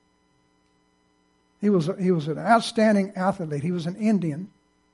He was, he was an outstanding athlete. He was an Indian.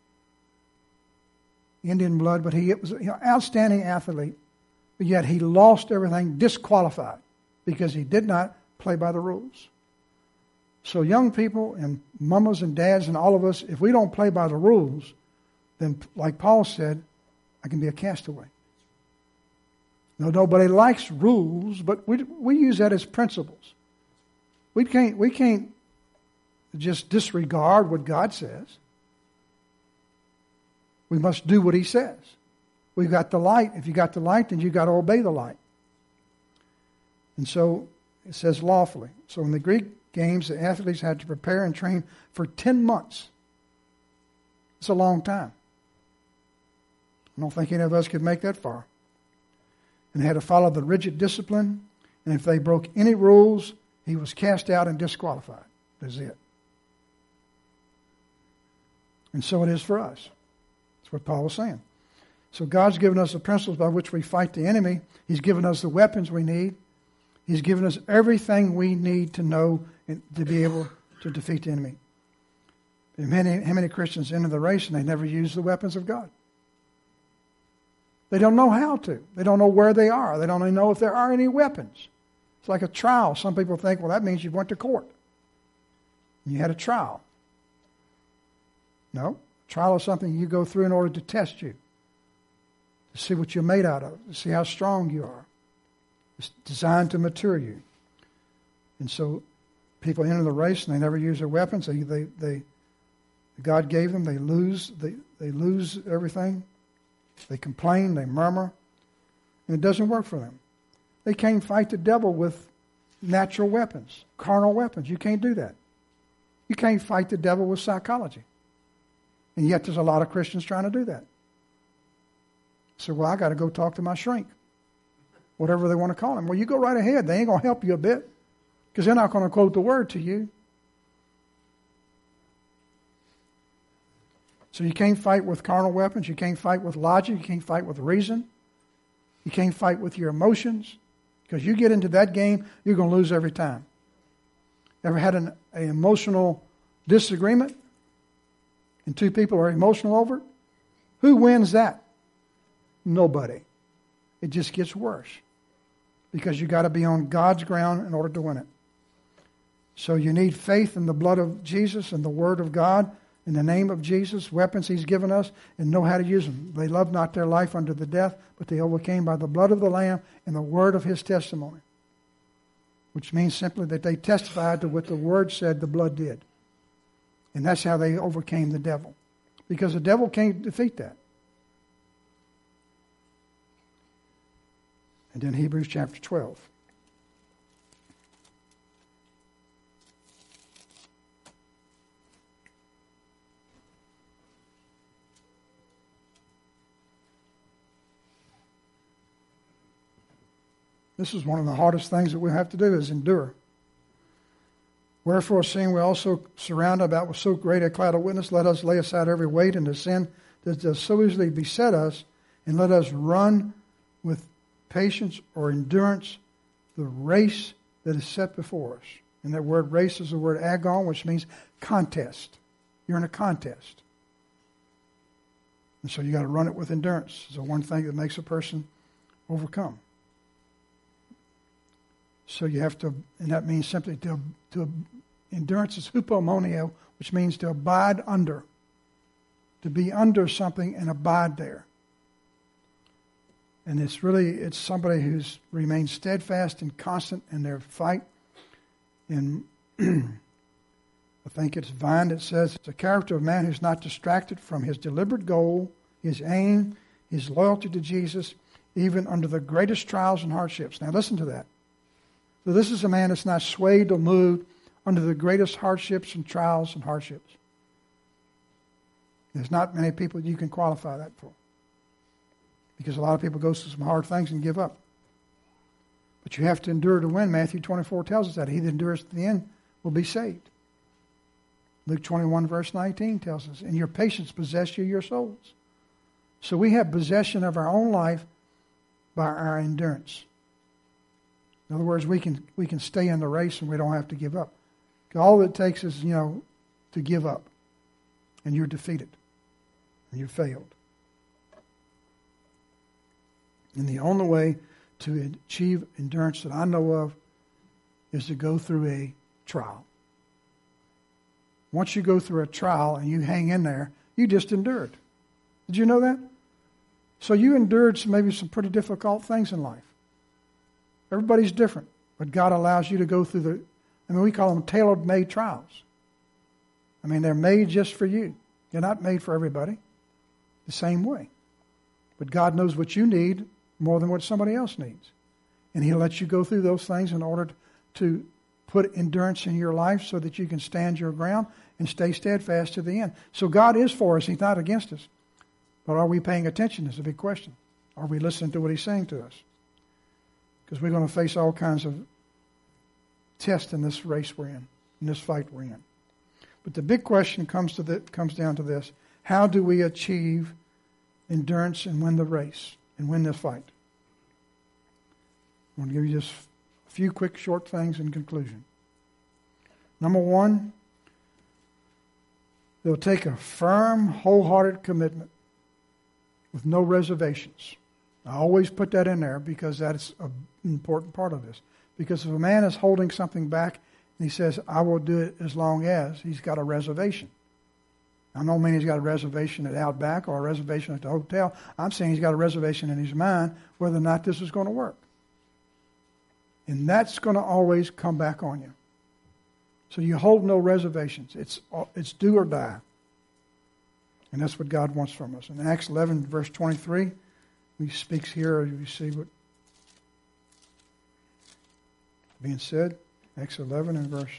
Indian blood, but he was an outstanding athlete. But yet he lost everything, disqualified, because he did not play by the rules. So young people and mamas and dads and all of us, if we don't play by the rules, then like Paul said, I can be a castaway. No, nobody likes rules, but we we use that as principles. We can't we can't just disregard what God says. We must do what he says. We've got the light. If you got the light, then you got to obey the light. And so it says lawfully. So in the Greek games, the athletes had to prepare and train for ten months. It's a long time. I don't think any of us could make that far. And they had to follow the rigid discipline. And if they broke any rules, he was cast out and disqualified. That's it. And so it is for us. That's what Paul was saying. So God's given us the principles by which we fight the enemy. He's given us the weapons we need. He's given us everything we need to know and to be able to defeat the enemy. And many, how many Christians enter the race and they never use the weapons of God? They don't know how to. They don't know where they are. They don't even know if there are any weapons. It's like a trial. Some people think, well, that means you went to court. You had a trial. No. Trial is something you go through in order to test you. To see what you're made out of. To see how strong you are. It's designed to mature you. And so people enter the race and they never use their weapons. They, they, they God gave them. They lose. They, they lose everything. They complain. They murmur. And it doesn't work for them. They can't fight the devil with natural weapons, carnal weapons. You can't do that. You can't fight the devil with psychology. And yet there's a lot of Christians trying to do that. So, well, I got to go talk to my shrink. whatever they want to call him. Well, you go right ahead. They ain't going to help you a bit because they're not going to quote the word to you. So you can't fight with carnal weapons. You can't fight with logic. You can't fight with reason. You can't fight with your emotions because you get into that game, you're going to lose every time. Ever had an, an emotional disagreement and two people are emotional over it? Who wins that? Nobody. It just gets worse because you got to be on God's ground in order to win it. So you need faith in the blood of Jesus and the Word of God in the name of Jesus, weapons He's given us, and know how to use them. They loved not their life unto the death, but they overcame by the blood of the Lamb and the word of His testimony, which means simply that they testified to what the Word said the blood did. And that's how they overcame the devil, because the devil can't defeat that. And then Hebrews chapter twelve. This is one of the hardest things that we have to do is endure. Wherefore, seeing we also surround about with so great a cloud of witness, let us lay aside every weight and the sin that does so easily beset us, and let us run with patience or endurance the race that is set before us. And that word race is the word agon, which means contest. You're in a contest. And so you got to run it with endurance. It's the one thing that makes a person overcome. So you have to, and that means simply to, to endurance is hupomonio, which means to abide under, to be under something and abide there. And it's really, it's somebody who's remained steadfast and constant in their fight. And I think it's Vine that says it's a character of man who's not distracted from his deliberate goal, his aim, his loyalty to Jesus, even under the greatest trials and hardships. Now listen to that. So this is a man that's not swayed or moved under the greatest hardships and trials and hardships. There's not many people you can qualify that for, because a lot of people go through some hard things and give up. But you have to endure to win. Matthew twenty-four tells us that. He that endures to the end will be saved. Luke twenty-one verse nineteen tells us, and your patience possess you your souls. So we have possession of our own life by our endurance. In other words, we can we can stay in the race and we don't have to give up. All it takes is, you know, to give up. And you're defeated. And you've failed. And the only way to achieve endurance that I know of is to go through a trial. Once you go through a trial and you hang in there, you just endured. Did you know that? So you endured some, maybe some pretty difficult things in life. Everybody's different, but God allows you to go through the, I mean, we call them tailor-made trials. I mean, they're made just for you. They're not made for everybody the same way. But God knows what you need more than what somebody else needs. And He'll let you go through those things in order to put endurance in your life so that you can stand your ground and stay steadfast to the end. So God is for us. He's not against us. But are we paying attention is a big question. Are we listening to what He's saying to us? Because we're going to face all kinds of tests in this race we're in, in this fight we're in. But the big question comes to the, comes down to this. How do we achieve endurance and win the race and win this fight? I want to give you just a few quick, short things in conclusion. Number one, it'll take a firm, wholehearted commitment with no reservations. I always put that in there because that's an important part of this. Because if a man is holding something back and he says, I will do it as long as, he's got a reservation. I don't mean he's got a reservation at Outback or a reservation at the hotel. I'm saying he's got a reservation in his mind whether or not this is going to work. And that's going to always come back on you. So you hold no reservations. It's, it's do or die. And that's what God wants from us. In Acts eleven, verse twenty-three, He speaks here, you see what being said. Acts eleven and verse.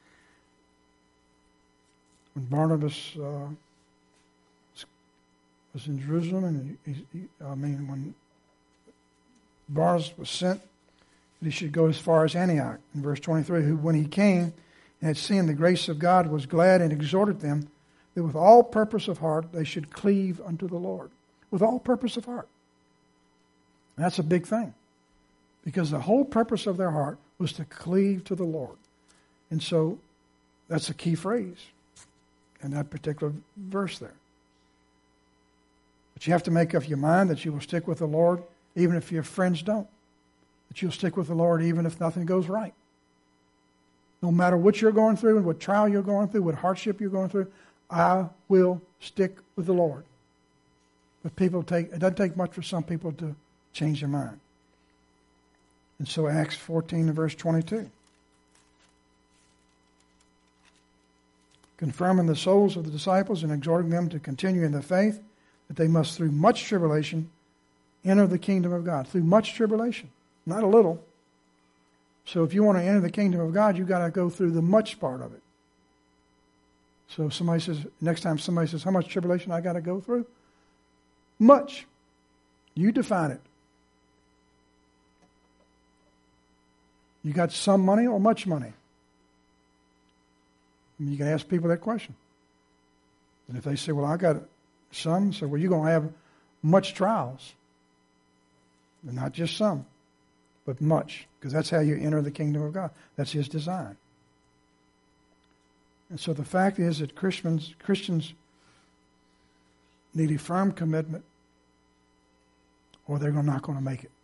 When Barnabas uh, was in Jerusalem, and he, he, I mean, when Barnabas was sent, he should go as far as Antioch. In verse twenty-three, who, when he came and had seen the grace of God, was glad and exhorted them that with all purpose of heart they should cleave unto the Lord. With all purpose of heart. And that's a big thing. Because the whole purpose of their heart was to cleave to the Lord. And so that's a key phrase in that particular verse there. But you have to make up your mind that you will stick with the Lord even if your friends don't. That you'll stick with the Lord even if nothing goes right. No matter what you're going through and what trial you're going through, what hardship you're going through, I will stick with the Lord. But people take, it doesn't take much for some people to change their mind. And so Acts fourteen and verse twenty-two. Confirming the souls of the disciples and exhorting them to continue in the faith, that they must through much tribulation enter the kingdom of God. Through much tribulation, not a little. So if you want to enter the kingdom of God, you've got to go through the much part of it. So if somebody says, next time somebody says, how much tribulation I got to go through? Much. You define it. You got some money or much money? I mean, you can ask people that question. And if they say, well, I got some, so well, you're going to have much trials. And not just some, but much. Because that's how you enter the kingdom of God. That's His design. And so the fact is that Christians, Christians need a firm commitment or they're not going to make it.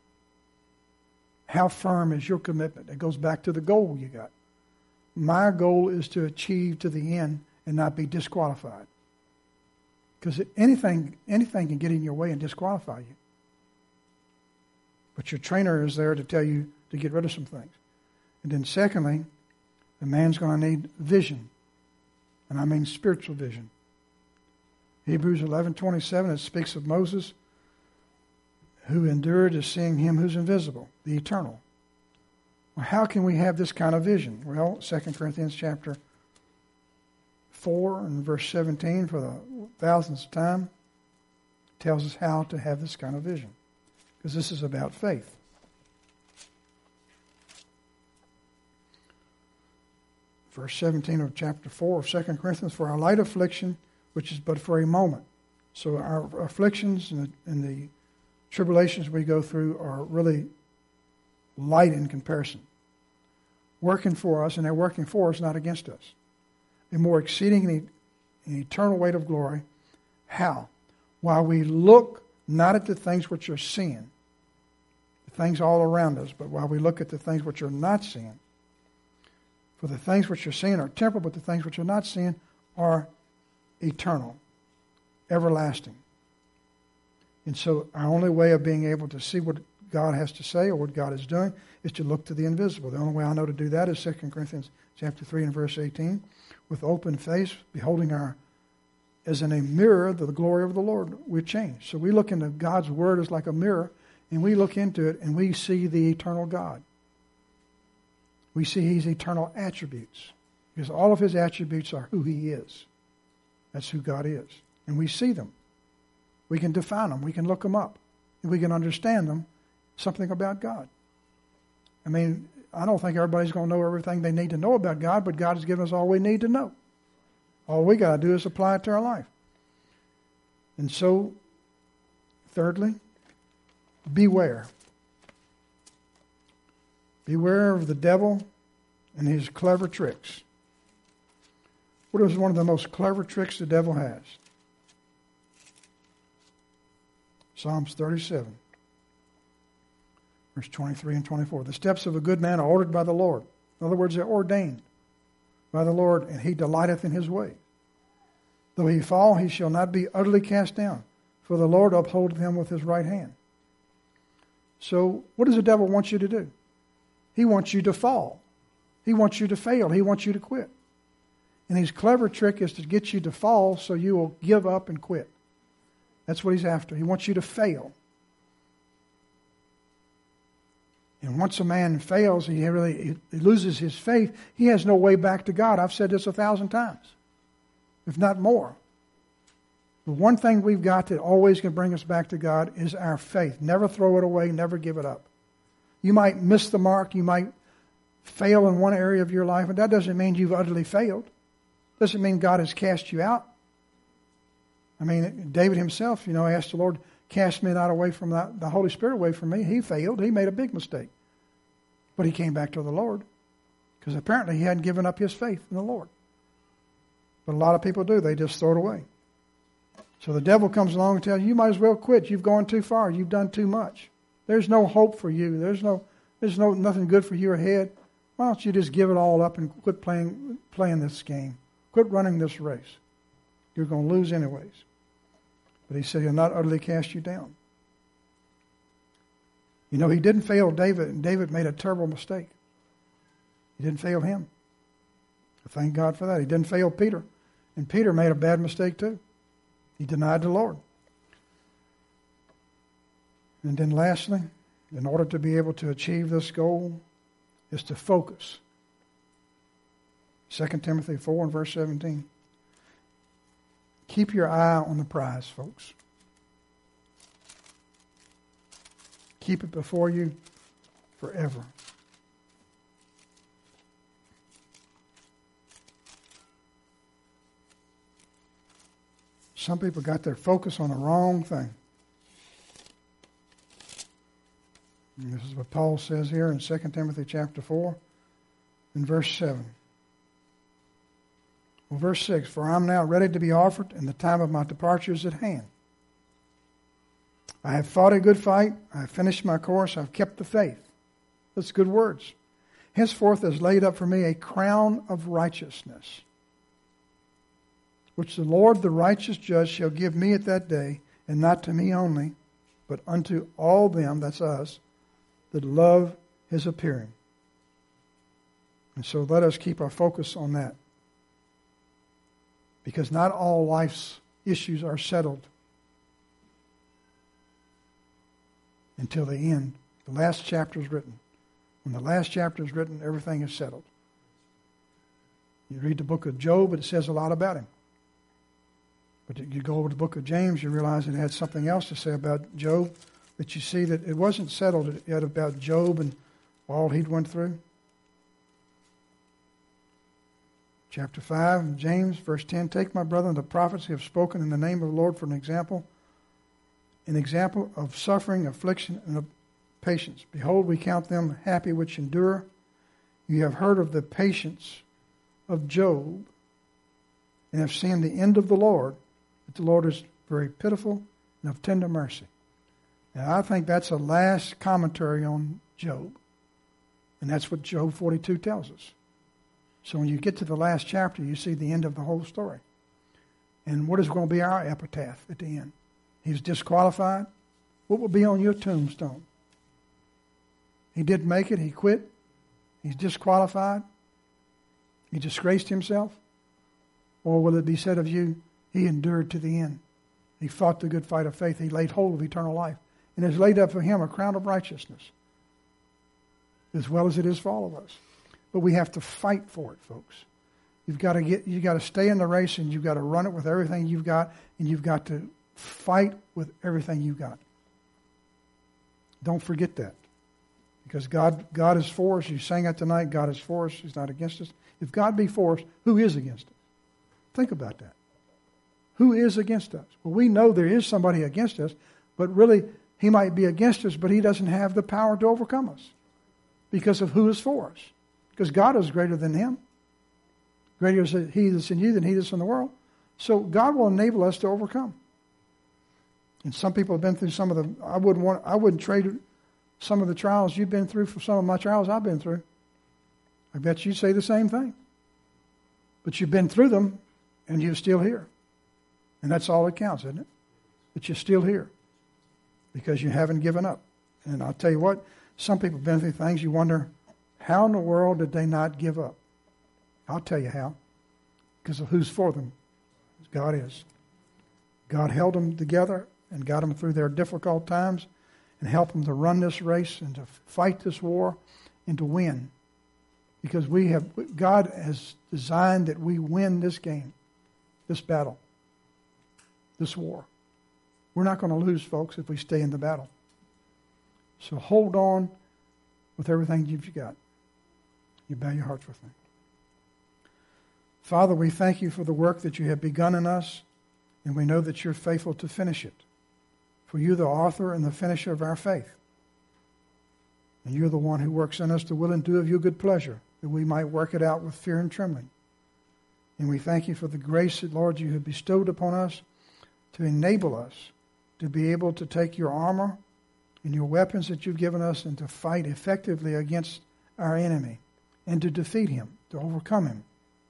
How firm is your commitment? It goes back to the goal you got. My goal is to achieve to the end and not be disqualified. Because anything, anything can get in your way and disqualify you. But your trainer is there to tell you to get rid of some things. And then secondly, the man's going to need vision. And I mean spiritual vision. Hebrews eleven twenty-seven, it speaks of Moses who endured as seeing Him who's invisible, the eternal. Well, how can we have this kind of vision? Well, Second Corinthians chapter four and verse seventeen, for the thousandth time, tells us how to have this kind of vision. Because this is about faith. Verse seventeen of chapter four of Second Corinthians, for our light affliction, which is but for a moment. So our afflictions and the, and the tribulations we go through are really light in comparison. Working for us, and they're working for us, not against us. A more exceeding and eternal weight of glory. How? While we look not at the things which are seen, the things all around us, but while we look at the things which are not seen. For the things which are seen are temporal, but the things which are not seen are eternal, everlasting. And so our only way of being able to see what God has to say or what God is doing is to look to the invisible. The only way I know to do that is Second Corinthians chapter three and verse eighteen. With open face, beholding our, as in a mirror, the glory of the Lord, we're changed. So we look into God's Word as like a mirror, and we look into it, and we see the eternal God. We see His eternal attributes. Because all of His attributes are who He is. That's who God is. And we see them. We can define them. We can look them up. And we can understand them, something about God. I mean, I don't think everybody's going to know everything they need to know about God, but God has given us all we need to know. All we got to do is apply it to our life. And so, thirdly, beware. Beware of the devil and his clever tricks. What is one of the most clever tricks the devil has? Psalms thirty-seven. Verse twenty-three and twenty-four. The steps of a good man are ordered by the Lord. In other words, they're ordained by the Lord, and He delighteth in His way. Though he fall, he shall not be utterly cast down, for the Lord upholdeth him with His right hand. So, what does the devil want you to do? He wants you to fall. He wants you to fail. He wants you to quit. And his clever trick is to get you to fall so you will give up and quit. That's what he's after. He wants you to fail. And once a man fails, he really he loses his faith, he has no way back to God. I've said this a thousand times, if not more. The one thing we've got that always can bring us back to God is our faith. Never throw it away. Never give it up. You might miss the mark. You might fail in one area of your life, but that doesn't mean you've utterly failed. Doesn't mean God has cast you out. I mean, David himself, you know, asked the Lord, cast me not away from the, the Holy Spirit away from me. He failed. He made a big mistake. But he came back to the Lord because apparently he hadn't given up his faith in the Lord. But a lot of people do. They just throw it away. So the devil comes along and tells you, you might as well quit. You've gone too far. You've done too much. There's no hope for you. There's no, there's no nothing good for you ahead. Why don't you just give it all up and quit playing playing this game? Quit running this race. You're going to lose anyways. But he said he'll not utterly cast you down. You know, he didn't fail David, and David made a terrible mistake. He didn't fail him. Thank God for that. He didn't fail Peter. And Peter made a bad mistake too. He denied the Lord. And then lastly, in order to be able to achieve this goal, is to focus. Second Timothy four and verse seventeen. Keep your eye on the prize, folks. Keep it before you forever. Some people got their focus on the wrong thing. And this is what Paul says here in Second Timothy chapter four in verse seven. Well, verse six, for I am now ready to be offered, and the time of my departure is at hand. I have fought a good fight. I have finished my course. I have kept the faith. That's good words. Henceforth is laid up for me a crown of righteousness, which the Lord, the righteous judge, shall give me at that day, and not to me only, but unto all them, that's us, that love his appearing. And so let us keep our focus on that. Because not all life's issues are settled until the end. The last chapter is written. When the last chapter is written, everything is settled. You read the book of Job, it says a lot about him. But you go over to the book of James, you realize it had something else to say about Job. But you see that it wasn't settled yet about Job and all he'd went through. Chapter five, James, verse ten, take my brethren, the prophets who have spoken in the name of the Lord for an example, an example of suffering, affliction, and of patience. Behold, we count them happy which endure. You have heard of the patience of Job, and have seen the end of the Lord, that the Lord is very pitiful and of tender mercy. Now, I think that's a last commentary on Job, and that's what Job forty-two tells us. So when you get to the last chapter, you see the end of the whole story. And what is going to be our epitaph at the end? He's disqualified. What will be on your tombstone? He didn't make it. He quit. He's disqualified. He disgraced himself. Or will it be said of you, he endured to the end. He fought the good fight of faith. He laid hold of eternal life. And has laid up for him a crown of righteousness, as well as it is for all of us. But we have to fight for it, folks. You've got to get, you've got to stay in the race, and you've got to run it with everything you've got, and you've got to fight with everything you've got. Don't forget that. Because God, God is for us. You sang it tonight. God is for us. He's not against us. If God be for us, who is against us? Think about that. Who is against us? Well, we know there is somebody against us, but really, he might be against us, but he doesn't have the power to overcome us because of who is for us. Because God is greater than him. Greater is he that's in you than he that's in the world. So God will enable us to overcome. And some people have been through some of the, I wouldn't want, I wouldn't trade some of the trials you've been through for some of my trials I've been through. I bet you'd say the same thing. But you've been through them, and you're still here. And that's all that counts, isn't it? That you're still here. Because you haven't given up. And I'll tell you what, some people have been through things you wonder, how in the world did they not give up? I'll tell you how. Because of who's for them. God is. God held them together and got them through their difficult times and helped them to run this race and to fight this war and to win. Because we have, God has designed that we win this game, this battle. this war. We're not going to lose, folks, if we stay in the battle. So hold on with everything you've got. You bow your hearts with me. Father, we thank you for the work that you have begun in us, and we know that you're faithful to finish it. For you're the author and the finisher of our faith. And you're the one who works in us to will and do of your good pleasure, that we might work it out with fear and trembling. And we thank you for the grace that, Lord, you have bestowed upon us to enable us to be able to take your armor and your weapons that you've given us and to fight effectively against our enemy and to defeat him, to overcome him.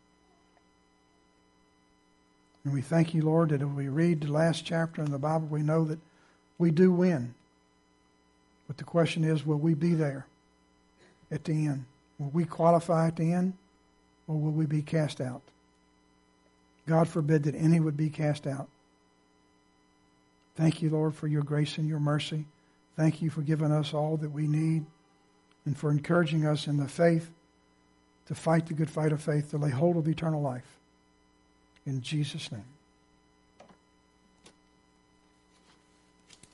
And we thank you, Lord, that if we read the last chapter in the Bible, we know that we do win. But the question is, will we be there at the end? Will we qualify at the end, or will we be cast out? God forbid that any would be cast out. Thank you, Lord, for your grace and your mercy. Thank you for giving us all that we need and for encouraging us in the faith to fight the good fight of faith, to lay hold of eternal life. In Jesus' name.